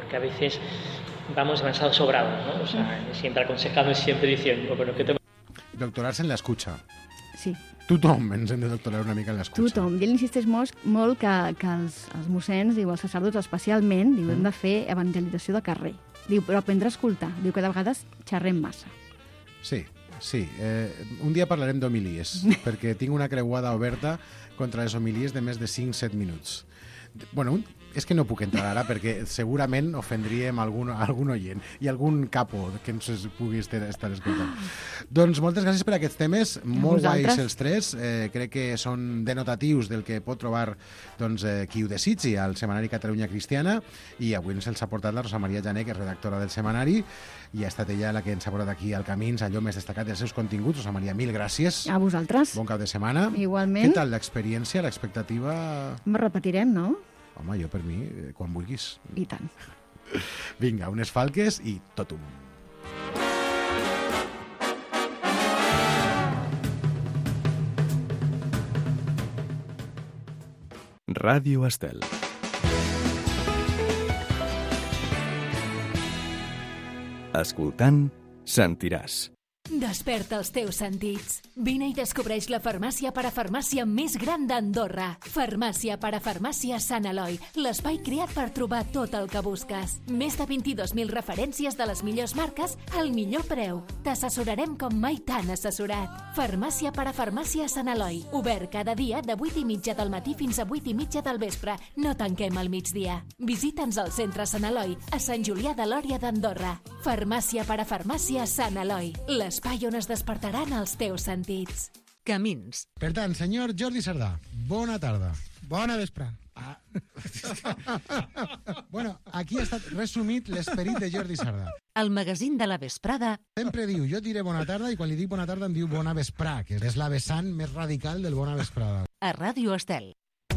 porque a veces vamos demasiado sobrados, ¿no? O sea, siempre aconsejando, siempre diciendo, bueno, ¿qué te... Doctorar-se en l'escucha. Sí. Tothom ens hem de doctorar una mica en l'escucha. Tothom. I ell insisteix molt que els mossens, diu, els sacerdots especialment, diu, hem de fer evangelització de carrer. Diu, però aprendre a escoltar. Diu que de vegades xerrem massa. Sí. Un dia parlarem d'homilies, perquè tinc una creuada oberta contra les homilies de més de 5-7 minuts. Bueno, és que no puc entrar ara perquè segurament ofendríem algun oient i algun capo que ens pugui estar escoltant. Doncs moltes gràcies per aquests temes, molt guais els tres. Crec que són denotatius del que pot trobar qui ho desitgi al Setmanari Catalunya Cristiana, i avui ens els ha portat la Rosa Maria Jané, que és redactora del setmanari, i ha estat ella la que ens ha portat aquí al Camins allò més destacat dels seus continguts. Rosa Maria, mil gràcies. A vosaltres. Bon cap de setmana. Igualment. Què tal l'experiència, l'expectativa? Repetirem, no? Home, jo per mi, quan vulguis. I tant. Vinga, unes falques i totum. Ràdio Estel. Escoltant, sentiràs. Desperta els teus sentits. Vine i descobreix la farmàcia parafarmàcia més gran d'Andorra. Farmàcia parafarmàcia Sant Eloi, l'espai creat per trobar tot el que busques. Més de 22.000 referències de les millors marques al millor preu. T'assessorarem com mai t'han assessorat. Farmàcia parafarmàcia Sant Eloi, obert cada dia de 8:30 del matí fins a 8:30 del vespre. No tanquem al migdia. Visita'ns al centre Sant Eloi, a Sant Julià de Lòria d'Andorra. Farmàcia parafarmàcia Sant Eloi, l'espai on es despertaran els teus sentits. Camins. Per tant, senyor Jordi Sardà, bona tarda. Bona vespre. Bueno, aquí ha estat resumit l'esperit de Jordi Sardà. El magazín de la vesprada. Sempre diu, jo diré bona tarda, i quan li dic bona tarda em diu bona vesprà, que és la vessant més radical del bona vesprada. A Ràdio Estel.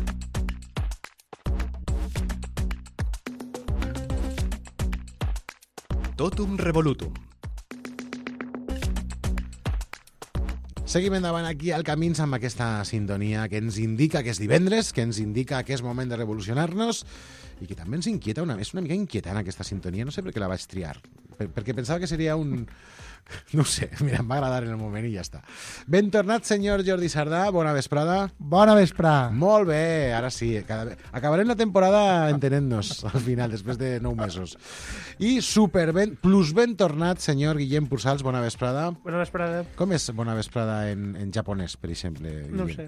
Totum Revolutum. Seguim endavant aquí al Camins amb aquesta sintonia que ens indica que és divendres, que ens indica que és moment de revolucionar-nos i que també ens inquieta és una mica inquietant aquesta sintonia, no sé per què la vaig triar, perquè pensava que seria un... No ho sé, mira, em va agradar en el moment i ja està. Ben tornat, senyor Jordi Sardà, bona vesprada. Bona vesprada. Molt bé, ara sí, acabarem la temporada entenent-nos al final, després de 9 mesos. I plus ben tornat, senyor Guillem Pursals, bona vesprada. Bona vesprada. Com és bona vesprada en japonès, per exemple? No ho sé.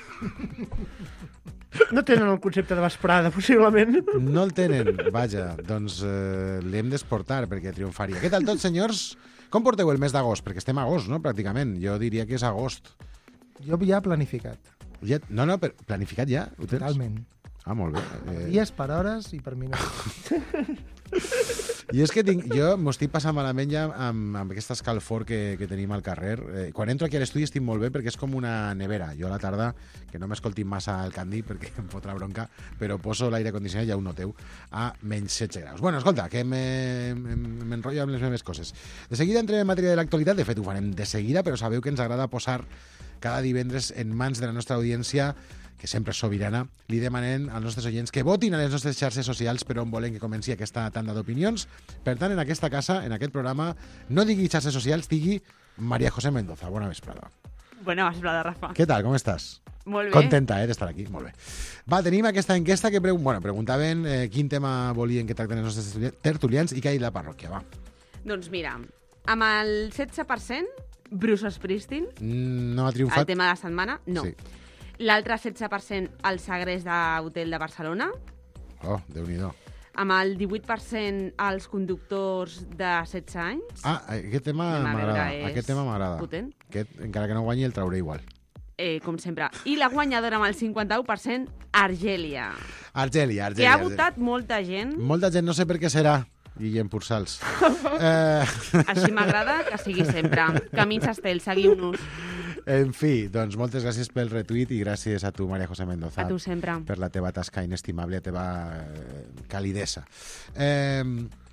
No tenen el concepte de vesprada, possiblement. No el tenen, vaja, doncs l'hem d'exportar perquè triomfaria. Què tal tot, senyors? Com porteu el mes d'agost? Perquè estem a agost, no?, pràcticament. Jo diria que és agost. Jo ja planificat. No, planificat ja? Ho tens? Totalment. Ah, molt bé. Dies per hores i per minuts. I és que jo m'ho estic passant malament ja amb aquesta escalfor que tenim al carrer. Quan entro aquí a l'estudi estic molt bé perquè és com una nevera. Jo a la tarda, que no m'escoltin massa el Candy perquè em fotrà bronca, però poso l'aire condicionat, ja ho noteu, a menys 16 graus. Bueno, escolta, que m'enrotllo amb les meves coses. De seguida entrem en matèria de l'actualitat. De fet, ho farem de seguida, però sabeu que ens agrada posar cada divendres en mans de la nostra audiència, que sempre és sobirana, li demanem als nostres oients que votin a les nostres xarxes socials per on volen que comenci aquesta tanda d'opinions. Per tant, en aquesta casa, en aquest programa, no digui xarxes socials, digui María José Mendoza. Bona vesprada. Bona vesprada, Rafa. Què tal, com estàs? Molt bé. Contenta, d'estar aquí, molt bé. Va, tenim aquesta enquesta que preguntaven quin tema volien que tracten els nostres tertulians i què ha dit la parròquia, va. Doncs mira, amb el 16%, Bruce Springsteen. No ha triomfat. El tema de la setmana, no. Sí. L'altre 16%, el segrest d'hotel de Barcelona. Oh, Déu-n'hi-do. Amb el 18%, els conductors de 16 anys. Ah, aquest tema m'agrada. Aquest tema m'agrada. Potent. Encara que no guanyi, el trauré igual. Com sempre. I la guanyadora amb el 51%, Argèlia. Argèlia. Que ha votat molta gent. Molta gent, no sé per què serà. Guillem Pursals. Així m'agrada que sigui sempre. Camins Estel, seguiu-nos. En fi, doncs moltes gràcies pel retuit i gràcies a tu, María José Mendoza. A tu sempre. Per la teva tasca inestimable, la teva calidesa.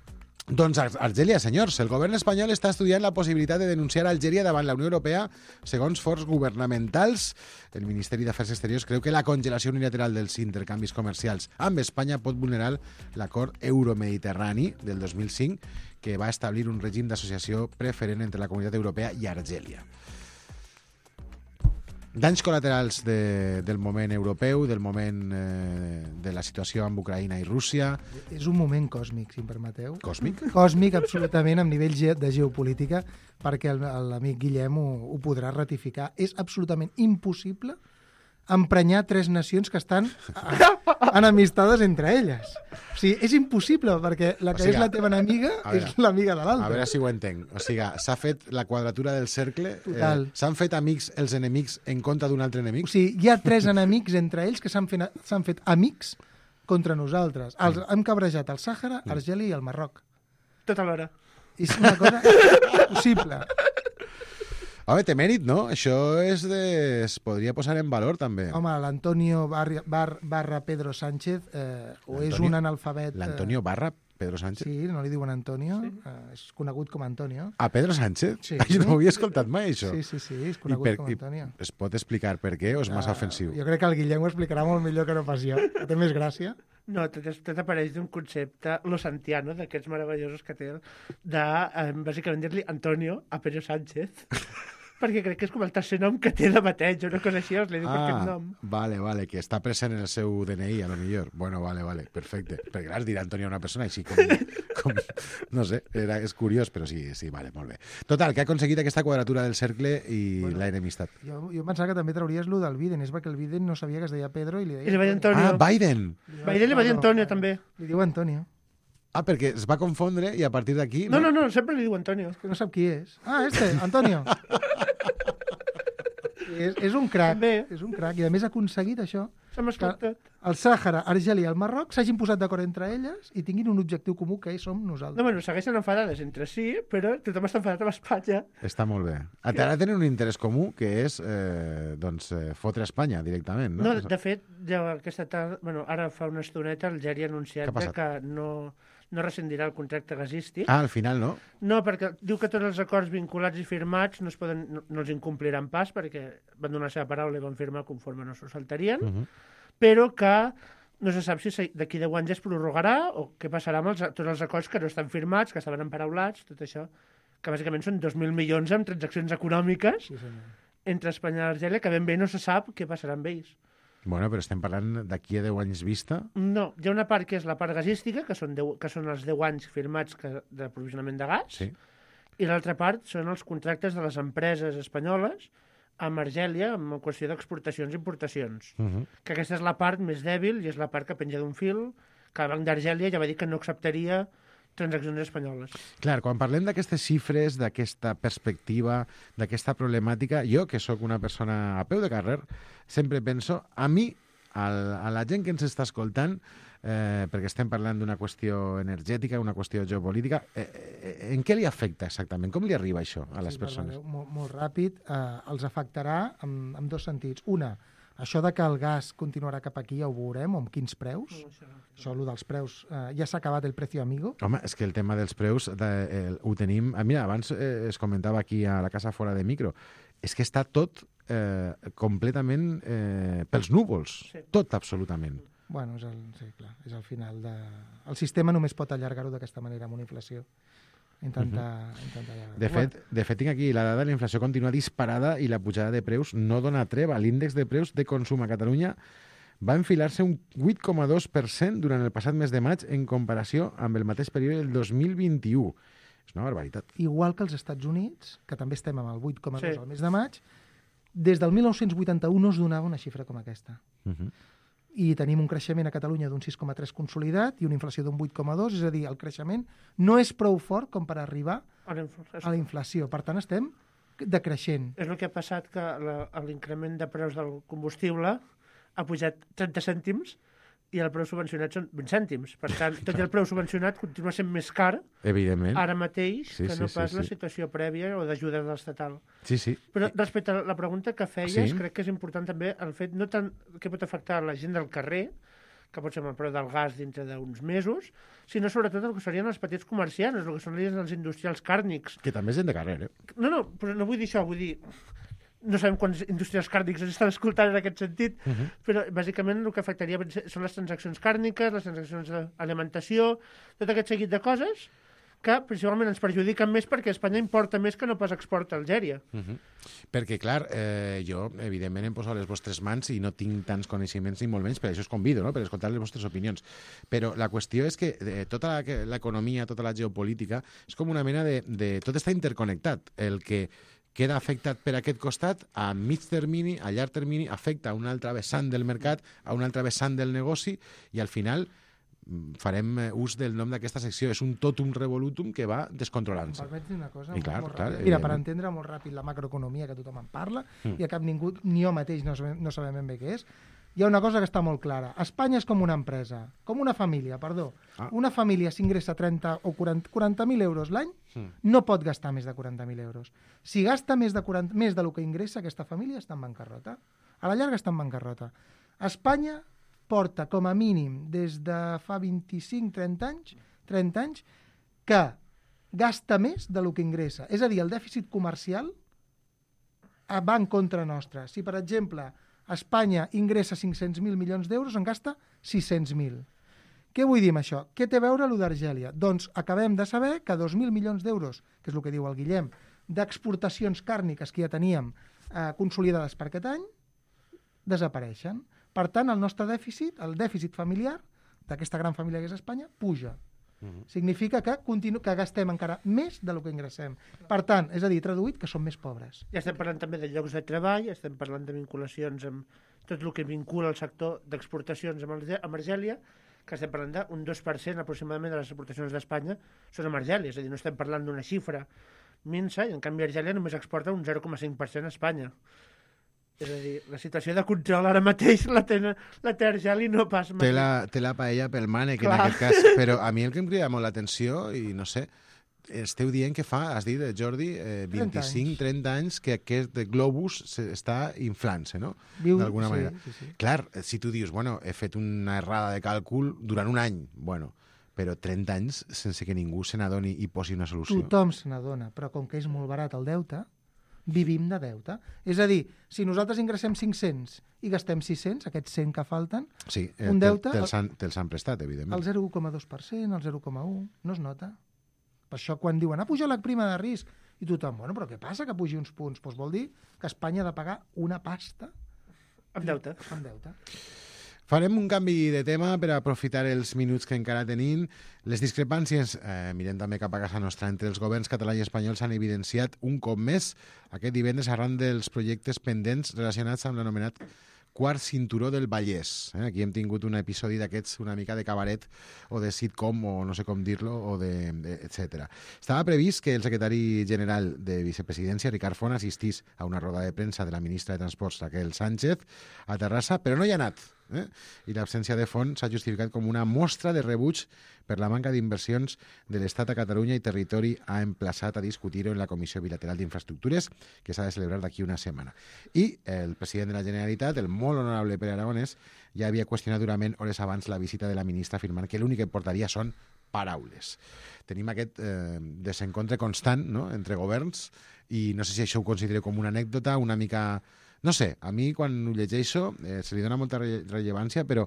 Doncs Argèlia, senyors, el govern espanyol està estudiant la possibilitat de denunciar Algèria davant la Unió Europea segons fonts governamentals. El Ministeri d'Afers Exteriors creu que la congelació unilateral dels intercanvis comercials amb Espanya pot vulnerar l'acord euromediterrani del 2005 que va establir un règim d'associació preferent entre la Comunitat Europea i Argèlia. Danys col·laterals del moment europeu, del moment de la situació amb Ucraïna i Rússia. És un moment còsmic, si em permeteu. Còsmic? Còsmic, absolutament, amb nivell de geopolítica, perquè l'amic Guillem ho podrà ratificar. És absolutament impossible emprenyar 3 nacions que estan enemistades entre elles. O sigui, és impossible, perquè la que és la teva enemiga és l'amiga de l'altra. A veure si ho entenc. O sigui, s'ha fet la quadratura del cercle, s'han fet amics els enemics en contra d'un altre enemic? O sigui, hi ha 3 enemics entre ells que s'han fet amics contra nosaltres. Hem cabrejat el Sàhara, Argèlia i el Marroc. Tot alhora. És una cosa possible. Home, té mèrit, no? Això es podria posar en valor, també. Home, l'Antonio barra Pedro Sánchez o és un analfabet... L'Antonio barra Pedro Sánchez? Sí, no li diuen Antonio, és conegut com Antonio. A Pedro Sánchez? Sí. Jo no ho havia escoltat mai, això. Sí, és conegut com Antonio. Es pot explicar per què o és massa ofensiu? Jo crec que el Guillem ho explicarà molt millor que no pas jo. Té més gràcia? No, tot apareix d'un concepte losantiano, d'aquests meravellosos que té, de bàsicament dir-li Antonio a Pedro Sánchez, perquè crec que és com el tercer nom que té de bateig, o una cosa així, li diu per aquest nom. Vale, que està present en el seu DNI, a lo millor. Bueno, vale, perfecte. Perquè clar, dirà Antonio a una persona així com no sé, és curiós, però sí, vale, molt bé. Total, que ha aconseguit aquesta quadratura del cercle i la enemistat. Jo pensava que també trauries lo del Biden, és perquè el Biden no sabia que es deia Pedro i li deia... I li va dir Antonio. Biden! Biden li va dir Antonio, també. Li diu Antonio. Perquè es va confondre i a partir d'aquí... No, sempre li diu Antonio. És que no sap qui és. Antonio. És un crac, i a més ha aconseguit això, que el Sàhara, Argèlia i el Marroc s'hagin posat d'acord entre elles i tinguin un objectiu comú que som nosaltres. No, bueno, segueixen enfadades entre sí, però tothom està enfadat amb Espanya. Està molt bé. Ara tenen un interès comú que és fotre Espanya directament, no? No, de fet, aquesta tarda, ara fa una estoneta Algèria ha anunciat que no rescindirà el contracte gasístic. Al final no? No, perquè diu que tots els acords vinculats i firmats no els incompliran pas, perquè van donar la seva paraula i van firmar conforme no s'ho saltarien, però que no se sap si d'aquí 10 anys es prorrogarà o què passarà amb tots els acords que no estan firmats, que estaven emparaulats, tot això, que bàsicament són 2.000 milions en transaccions econòmiques entre Espanya i Argèlia, que ben bé no se sap què passarà amb ells. Bueno, però estem parlant d'aquí a 10 anys vista? No, hi ha una part que és la part gasística, que són els 10 anys firmats d'aprovisionament de gas, i l'altra part són els contractes de les empreses espanyoles amb Argèlia en qüestió d'exportacions i importacions. Que aquesta és la part més dèbil i és la part que penja d'un fil, que el Banc d'Argèlia ja va dir que no acceptaria transaccions espanyoles. Clar, quan parlem d'aquestes xifres, d'aquesta perspectiva, d'aquesta problemàtica, jo, que sóc una persona a peu de carrer, sempre penso, a mi, a la gent que ens està escoltant, perquè estem parlant d'una qüestió energètica, una qüestió geopolítica, en què li afecta exactament? Com li arriba això a les persones? Molt ràpid, els afectarà en 2 sentits. Una, això de que el gas continuarà cap aquí ja ho veurem, o amb quins preus. Això, el dels preus, ja s'ha acabat el precio amigo. Home, és que el tema dels preus ho tenim... Mira, abans es comentava aquí a la casa fora de micro, és que està tot completament pels núvols. Tot, absolutament. Bueno, és el final de... El sistema només pot allargar-ho d'aquesta manera amb una inflació. Intentar De fet, tinc aquí la dada de la inflació continua disparada i la pujada de preus no dona treva. L'índex de preus de consum a Catalunya va enfilar-se un 8,2% durant el passat mes de maig en comparació amb el mateix període del 2021. És una barbaritat. Igual que els Estats Units, que també estem amb el 8,2 al mes de maig, des del 1981 no es donava una xifra com aquesta. I tenim un creixement a Catalunya d'un 6,3 consolidat i una inflació d'un 8,2, és a dir, el creixement no és prou fort com per arribar a la inflació. Per tant, estem decreixent. És el que ha passat, que l'increment de preus del combustible ha pujat 30 cèntims i el preu subvencionat són 20 cèntims. Per tant, tot i el preu subvencionat continua sent més car ara mateix que no pas la situació prèvia o d'ajuda de l'estatal. Però respecte a la pregunta que feies, crec que és important també el fet no tant que pot afectar la gent del carrer, que pot ser amb el preu del gas dintre d'uns mesos, sinó sobretot el que serien els petits comerciants, el que són els industrials càrnics. Que també és gent de carrer, No, però no vull dir això, vull dir... No sabem quants industrials càrnics ens estan escoltant en aquest sentit, però bàsicament el que afectaria són les transaccions càrniques, les transaccions d'alimentació, tot aquest seguit de coses que principalment ens perjudiquen més perquè Espanya importa més que no pas exporta a Algèria. Perquè, clar, jo, evidentment, em poso a les vostres mans i no tinc tants coneixements ni molt menys, per això us convido, no?, per escoltar les vostres opinions. Però la qüestió és que tota l'economia, tota la geopolítica, és com una mena de... Tot està interconnectat. El que queda afectat per aquest costat, a mig termini, a llarg termini, afecta a una altra vessant del mercat, a una altra vessant del negoci, i al final farem ús del nom d'aquesta secció. És un totum revolutum que va descontrolant-se. Em permets dir una cosa? Clar, mira, per entendre molt ràpid la macroeconomia que tothom en parla, i a cap ningú, ni jo mateix no sabem ben bé què és, hi ha una cosa que està molt clara. Espanya és com una empresa, com una família, perdó. Una família s'ingressa 30 o 40.000 euros l'any, no pot gastar més de 40.000 euros. Si gasta més del que ingressa, aquesta família està en bancarrota. A la llarga està en bancarrota. Espanya porta com a mínim des de fa 25-30 anys que gasta més del que ingressa. És a dir, el dèficit comercial va en contra nostra. Si, per exemple, Espanya ingressa 500.000 milions d'euros, en gasta 600.000. Què vull dir amb això? Què té a veure allò d'Argèlia? Doncs acabem de saber que 2.000 milions d'euros, que és el que diu el Guillem, d'exportacions càrniques que ja teníem consolidades per aquest any, desapareixen. Per tant, el nostre dèficit, el dèficit familiar d'aquesta gran família que és Espanya, puja. Significa que gastem encara més del que ingressem. Per tant, és a dir, traduït, que som més pobres. Ja estem parlant també de llocs de treball, estem parlant de vinculacions amb tot el que vincula el sector d'exportacions amb Argèlia, que estem parlant d'un 2% aproximadament de les exportacions d'Espanya són amb Argèlia, és a dir, no estem parlant d'una xifra minsa, i en canvi Argèlia només exporta un 0,5% a Espanya. És a dir, la situació de control ara mateix la té Argèlia i no pas... Té la paella pel mànec, en aquest cas. Però a mi el que em crida molt l'atenció, i no sé, esteu dient que fa, has dit, Jordi, 25-30 anys que aquest globus està inflant-se, no? D'alguna manera. Sí. Clar, si tu dius, bueno, he fet una errada de càlcul durant un any, bueno, però 30 anys sense que ningú se n'adoni i posi una solució. Tothom se n'adona, però com que és molt barat el deute, vivim de deute. És a dir, si nosaltres ingressem 500 i gastem 600, aquests 100 que falten, sí, un deute... Te'ls han prestat, evidentment. El 0,2%, el 0,1%, no es nota. Per això quan diuen, puja la prima de risc, i tothom, bueno, però què passa que pugi uns punts? Doncs vol dir que Espanya ha de pagar una pasta amb deute. Farem un canvi de tema per aprofitar els minuts que encara tenim. Les discrepàncies, mirem també cap a casa nostra, entre els governs català i espanyol s'han evidenciat un cop més aquest divendres arran dels projectes pendents relacionats amb l'anomenat quart cinturó del Vallès. Aquí hem tingut un episodi d'aquests una mica de cabaret o de sitcom o no sé com dir-lo, o etc. Estava previst que el secretari general de Vicepresidència, Ricard Font, assistís a una roda de premsa de la ministra de Transports, Raquel Sánchez, a Terrassa, però no hi ha anat. I l'absència de Font s'ha justificat com una mostra de rebuig per la manca d'inversions de l'Estat a Catalunya, i Territori ha emplaçat a discutir-ho en la Comissió Bilateral d'Infraestructures, que s'ha de celebrar d'aquí una setmana. I el president de la Generalitat, el molt honorable Pere Aragonès, ja havia qüestionat durament hores abans la visita de la ministra, afirmant que l'únic que portaria són paraules. Tenim aquest desencontre constant, no?, entre governs, i no sé si això ho considero com una anècdota, una mica... No sé, a mi quan ho llegeixo se li dona molta rellevància, però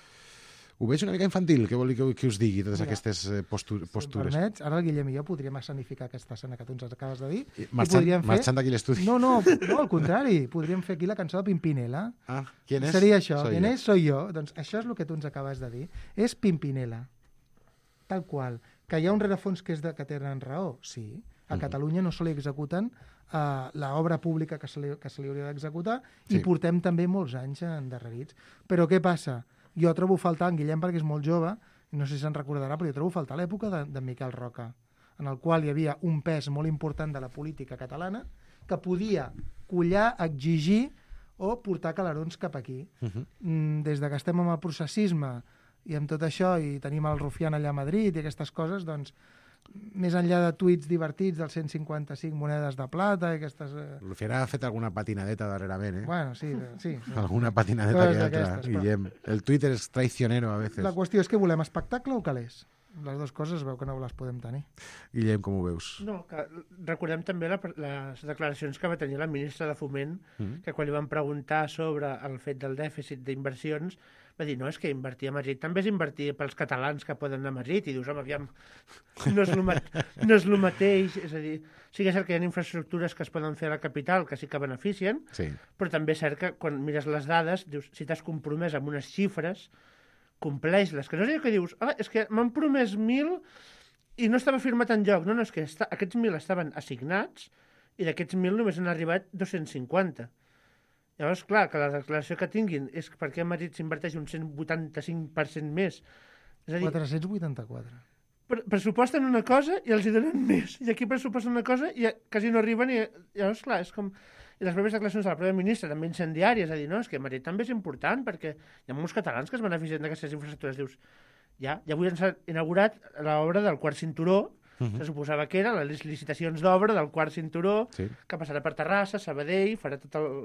ho veig una mica infantil. Què vol dir que us digui totes aquestes postures? Si em permets, ara el Guillem i jo podríem escenificar aquesta escena que tu ens acabes de dir. Marxant d'aquí l'estudi. No, al contrari. Podríem fer aquí la cançó de Pimpinela. ¿Quién es? Seria això. ¿Quién es? Soy yo. Doncs això és el que tu ens acabes de dir. És Pimpinela. Tal qual. Que hi ha un rerefons que tenen raó? Sí. A Catalunya no se li executen l'obra pública que se li hauria d'executar, i portem també molts anys endarrerits. Però què passa? Jo trobo faltar, en Guillem perquè és molt jove, no sé si se'n recordarà, però jo trobo faltar l'època de Miquel Roca, en el qual hi havia un pes molt important de la política catalana que podia collar, exigir o portar calarons cap aquí. Des de que estem amb el processisme i amb tot això, i tenim el Rufián allà a Madrid i aquestes coses, doncs més enllà de tuits divertits dels 155 monedes de plata i aquestes... L'Ufiera ha fet alguna patinadeta darrerament, eh? Bueno, sí. Alguna patinadeta que altra, Guillem. El Twitter és traicionero a veces. La qüestió és que volem espectacle o calés? Les dues coses veu que no les podem tenir. Guillem, com ho veus? No, que recordem també les declaracions que va tenir la ministra de Foment, que quan li van preguntar sobre el fet del dèficit d'inversions, va dir, no, és que invertir a Madrid també és invertir pels catalans que poden anar a Madrid, i dius, home, aviam, no és el mateix, és a dir, sí que és cert que hi ha infraestructures que es poden fer a la capital que sí que beneficien, però també és cert que quan mires les dades, dius, si t'has compromès amb unes xifres, compleix-les, que no és allò que dius, és que m'han promès 1.000 i no estava firmat enlloc, no, és que aquests 1.000 estaven assignats i d'aquests 1.000 només han arribat 250. Llavors, clar, que la declaració que tinguin és perquè a Madrid s'inverteix un 185% més. És a dir, 484. Pressuposten una cosa i els hi donen més. I aquí pressuposten una cosa i quasi no arriben. I llavors, clar, és com... I les proves declaracions de la pròpia ministra, també incendiàries, a dir, no, és que Madrid també és important perquè hi ha molts catalans que es beneficien d'aquestes infraestructures. Dius, ja avui ens ha inaugurat l'obra del quart cinturó. Se suposava que era les licitacions d'obra del quart cinturó, que passarà per Terrassa, Sabadell, farà tot el...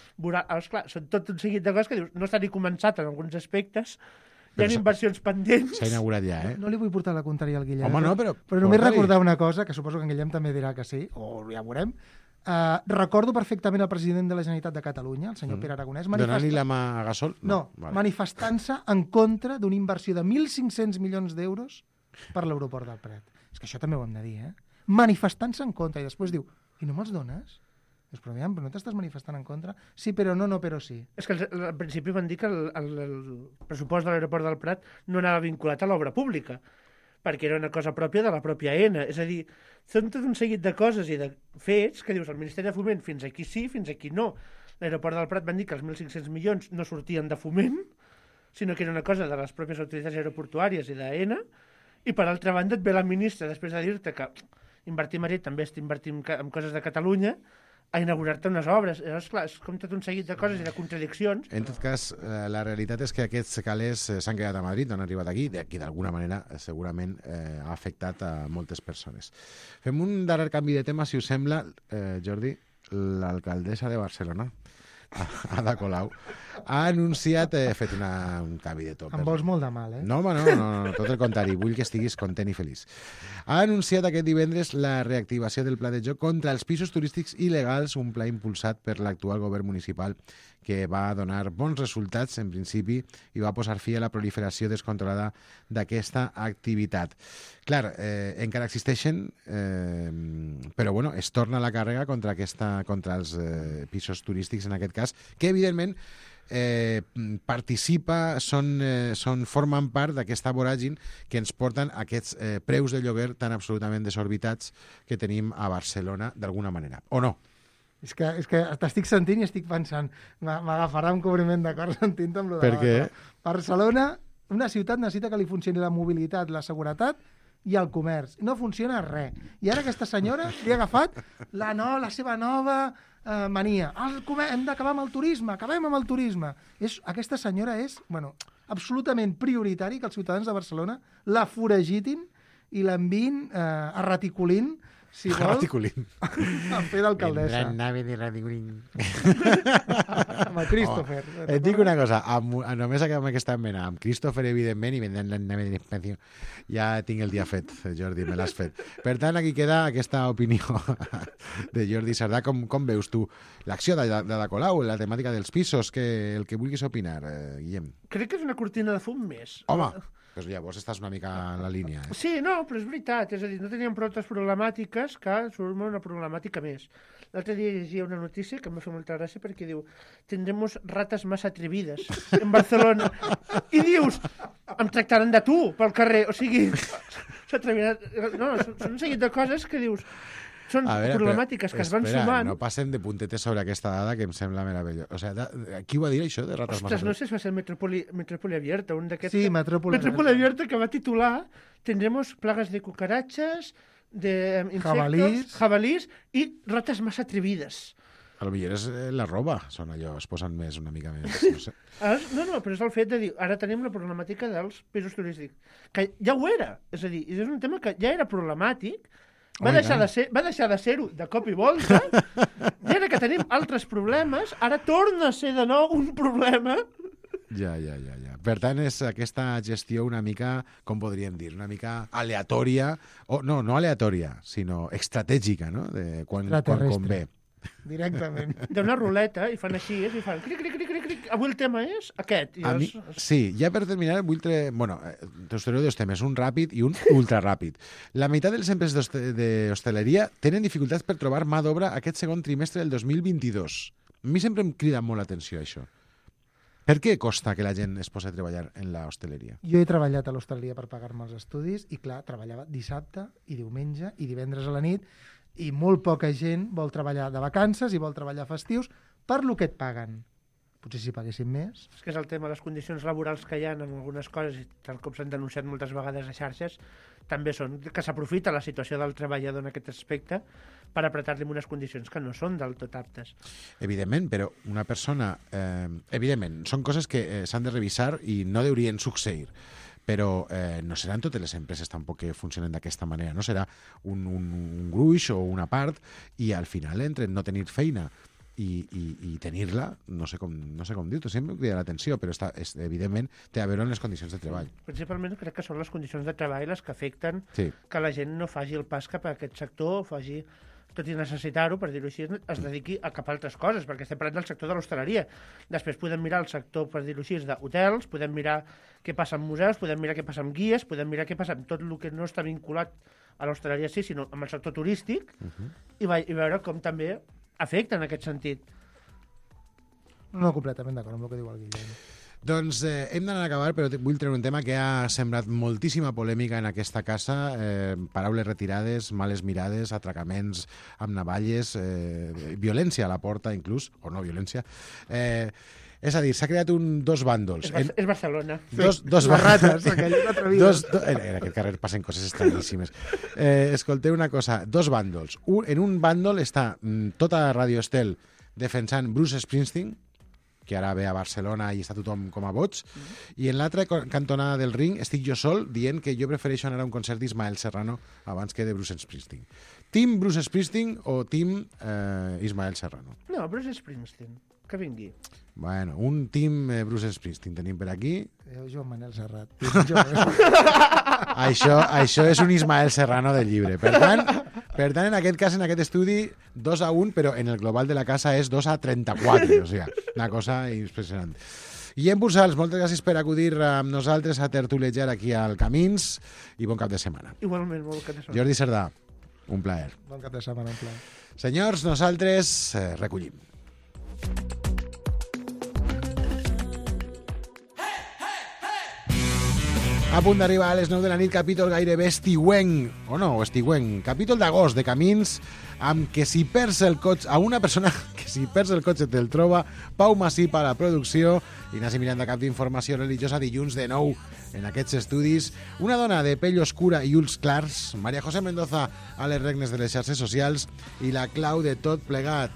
Clar, són tot un seguit de coses que dius, no està ni començat en alguns aspectes, hi ha inversions pendents. S'ha inaugurat ja, eh? No li vull portar la contrària al Guillem. Home, no, però només recordar una cosa, que suposo que en Guillem també dirà que sí, o ja veurem. Recordo perfectament el president de la Generalitat de Catalunya, el senyor Pere Aragonès, donant-li la mà a Gasol? No, manifestant-se en contra d'una inversió de 1.500 milions d'euros per l'aeroport del Prat. És que això també ho hem de dir, eh? Manifestant-se en contra, i després diu, i no me'ls dones? Dius, però no t'estàs manifestant en contra? Sí, però no, però sí. És que al principi van dir que el pressupost de l'aeroport del Prat no anava vinculat a l'obra pública, perquè era una cosa pròpia de la pròpia ENA. És a dir, són tot un seguit de coses i de fets que dius, el Ministeri de Foment fins aquí sí, fins aquí no. L'aeroport del Prat van dir que els 1.500 milions no sortien de Foment, sinó que era una cosa de les pròpies autoritats aeroportuàries i d'ENA. I per altra banda et ve la ministra, després de dir-te que invertir a Madrid també està invertint en coses de Catalunya, a inaugurar-te unes obres. Llavors, clar, és com tot un seguit de coses i de contradiccions. En tot cas, la realitat és que aquests calés s'han quedat a Madrid, no han arribat aquí, que d'alguna manera segurament ha afectat a moltes persones. Fem un darrer canvi de tema, si us sembla, Jordi. L'alcaldessa de Barcelona, Ada Colau, ha anunciat, fet un canvi de to. Em vols molt de mal, eh? No, home, no, tot el contrari. Vull que estiguis content i feliç. Ha anunciat aquest divendres la reactivació del pla de joc contra els pisos turístics il·legals, un pla impulsat per l'actual govern municipal que va donar bons resultats, en principi, i va posar fi a la proliferació descontrolada d'aquesta activitat. Clar, encara existeixen, però bueno, es torna la càrrega contra els pisos turístics, en aquest cas, que evidentment formen part d'aquesta voràgin que ens porten aquests preus de lloguer tan absolutament desorbitats que tenim a Barcelona, d'alguna manera. O no? És que t'estic sentint i estic pensant, m'agafarà un cobriment de cor sentint-te amb lo de... Per què? Barcelona, una ciutat necessita que li funcioni la mobilitat, la seguretat i el comerç. No funciona res. I ara aquesta senyora li ha agafat la seva nova mania. Hem d'acabar amb el turisme, acabem amb el turisme. Aquesta senyora és, absolutament prioritari que els ciutadans de Barcelona la foragitin i l'enviïn a Raticulín, si vol, a fer d'alcaldessa. Gran nave de Raticulín. Amb el Christopher. Et dic una cosa, només acabem aquesta mena, amb Christopher, evidentment, i vendrán la nave de l'espacio. Ja tinc el dia fet, Jordi, me l'has fet. Per tant, aquí queda aquesta opinió de Jordi Sardà. Com veus tu l'acció d'Ada Colau, la temàtica dels pisos, el que vulguis opinar, Guillem? Crec que és una cortina de fum més. Home, doncs llavors estàs una mica en la línia. Sí, no, però és veritat. És a dir, no teníem prou altres problemàtiques que surt una problemàtica més. L'altre dia llegia una notícia que em va fer molta gràcia perquè diu tendremos ratas más atrevides en Barcelona. I dius, em tractaran de tu pel carrer. O sigui, no, són un seguit de coses que dius... Són problemàtiques que es van sumant. No passem de puntetes sobre aquesta dada que em sembla meravellós. O sigui, qui ho va dir, això, de rates más? No sé si va ser Metrópoli Abierta, un d'aquests... Sí, Metrópoli Abierta, que va titular tendremos plagas de cucarachas, de insectos, jabalís i ratas más atrevides. Potser és la roba, són allò, es posen més una mica més, no sé. No, però és el fet de dir, ara tenim la problemàtica dels pisos turístics, que ja ho era, és a dir, és un tema que ja era problemàtic, va deixar de ser-ho de cop i volta, i ara que tenim altres problemes, ara torna a ser de nou un problema. Ja. Per tant, és aquesta gestió una mica, com podríem dir, una mica aleatòria, o no aleatòria, sinó estratègica, no? De quan convé. Directament. D'una ruleta, i fan així, i fan cric, cric, cric, cric, cric. Avui el tema és aquest. Sí, ja per terminar, t'us treu dos temes, un ràpid i un ultraràpid. La meitat de les empreses d'hostaleria tenen dificultats per trobar mà d'obra aquest segon trimestre del 2022. A mi sempre em crida molt l'atenció, això. Per què costa que la gent es posi a treballar en l'hostaleria? Jo he treballat a l'hostaleria per pagar-me els estudis i, clar, treballava dissabte i diumenge i divendres a la nit i molt poca gent vol treballar de vacances i vol treballar festius per lo que et paguen. Potser si paguessin més. És que és el tema de les condicions laborals que hi ha en algunes coses, i tal com s'han denunciat moltes vegades a xarxes, també són que s'aprofita la situació del treballador en aquest aspecte per apretar-li en unes condicions que no són del tot aptes. Evidentment, però una persona... evidentment, són coses que s'han de revisar i no deurien succeir, però no seran totes les empreses tampoc que funcionen d'aquesta manera, no serà un gruix o una part i al final entre no tenir feina i tenir-la, no sé com dir-ho, sempre em crida l'atenció, però evidentment té a veure amb les condicions de treball. Principalment crec que són les condicions de treball les que afecten sí. Que la gent no faci el pas cap a aquest sector, faci, tot i necessitar-ho, per dir-ho així, es dediqui a cap a altres coses, perquè estem parlant del sector de l'hostaleria. Després podem mirar el sector, per dir-ho així, d'hotels, podem mirar què passa amb museus, podem mirar què passa amb guies, podem mirar què passa amb tot el que no està vinculat a l'hostaleria, sí, sinó amb el sector turístic, i veure com també afecta en aquest sentit. No, completament d'acord amb el que diu el Guillem. Doncs hem d'anar a acabar, però vull treure un tema que ha sembrat moltíssima polèmica en aquesta casa, paraules retirades, males mirades, atracaments amb navalles, violència a la porta inclús, o no violència. És a dir, s'ha creat dos bàndols. És Barcelona. Dos barrates, en aquest carrer passen coses estranyíssimes. Escolteu una cosa, dos bàndols. En un bàndol està tota Radio Estel defensant Bruce Springsteen, que ara ve a Barcelona i està tothom com a boig, i en l'altra cantonada del ring estic jo sol dient que jo prefereixo anar a un concert d'Ismael Serrano abans que de Bruce Springsteen. Team Bruce Springsteen o team Ismael Serrano? No, Bruce Springsteen, que vingui. Bueno, un team Bruce Springsteen tenim per aquí. Joan Manel Serrat. Això és un Ismael Serrano del llibre. Per tant, en aquest cas, en aquest estudi, 2-1, però en el global de la casa és 2-34. O sigui, una cosa impressionant. Guillem Bursals, moltes gràcies per acudir amb nosaltres a tertulejar aquí al Camins i bon cap de setmana. Igualment, bon cap de setmana. Jordi Cerdà, un plaer. Bon cap de setmana, un plaer. Senyors, nosaltres recollim. A punt d'arribar a les 9 de la nit, capítol gairebé estiuenc, o no, estiuenc, capítol d'agost de Camins, amb que si perds el cotxe, a una persona que si perds el cotxe te'l troba, Pau Massip a la producció, Ignasi Miranda, cap d'informació religiosa, dilluns de 9 en aquests estudis, una dona de pell oscura i ulls clars, Maria José Mendoza a les regnes de les xarxes socials i la clau de tot plegat.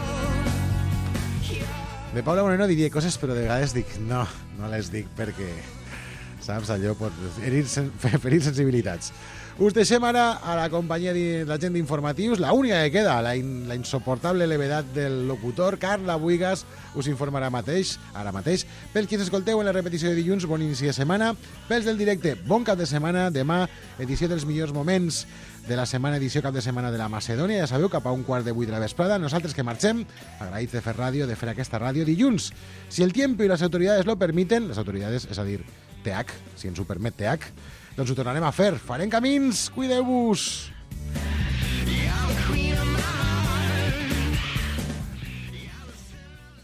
De Paula Moreno diria coses, però de vegades dic, no les dic perquè... saps, allò pot ferir sensibilitats. Us deixem ara a la companyia de la gent d'informatius, la única que queda, la insoportable levedat del locutor, Carla Buigas, us informarà ara mateix. Pels qui ens escolteu en la repetició de dilluns, bon inici de setmana. Pels del directe, bon cap de setmana. Demà, edició dels millors moments de la setmana, edició cap de setmana de la Macedònia. Ja sabeu, cap a 7:15 de la vesprada. Nosaltres que marxem, agraïts de fer ràdio, de fer aquesta ràdio dilluns. Si el tiempo y las autoridades lo permiten, les autoridades, és a dir, TH, si ens ho permet TH, doncs ho tornarem a fer. Farem camins, cuideu-vos!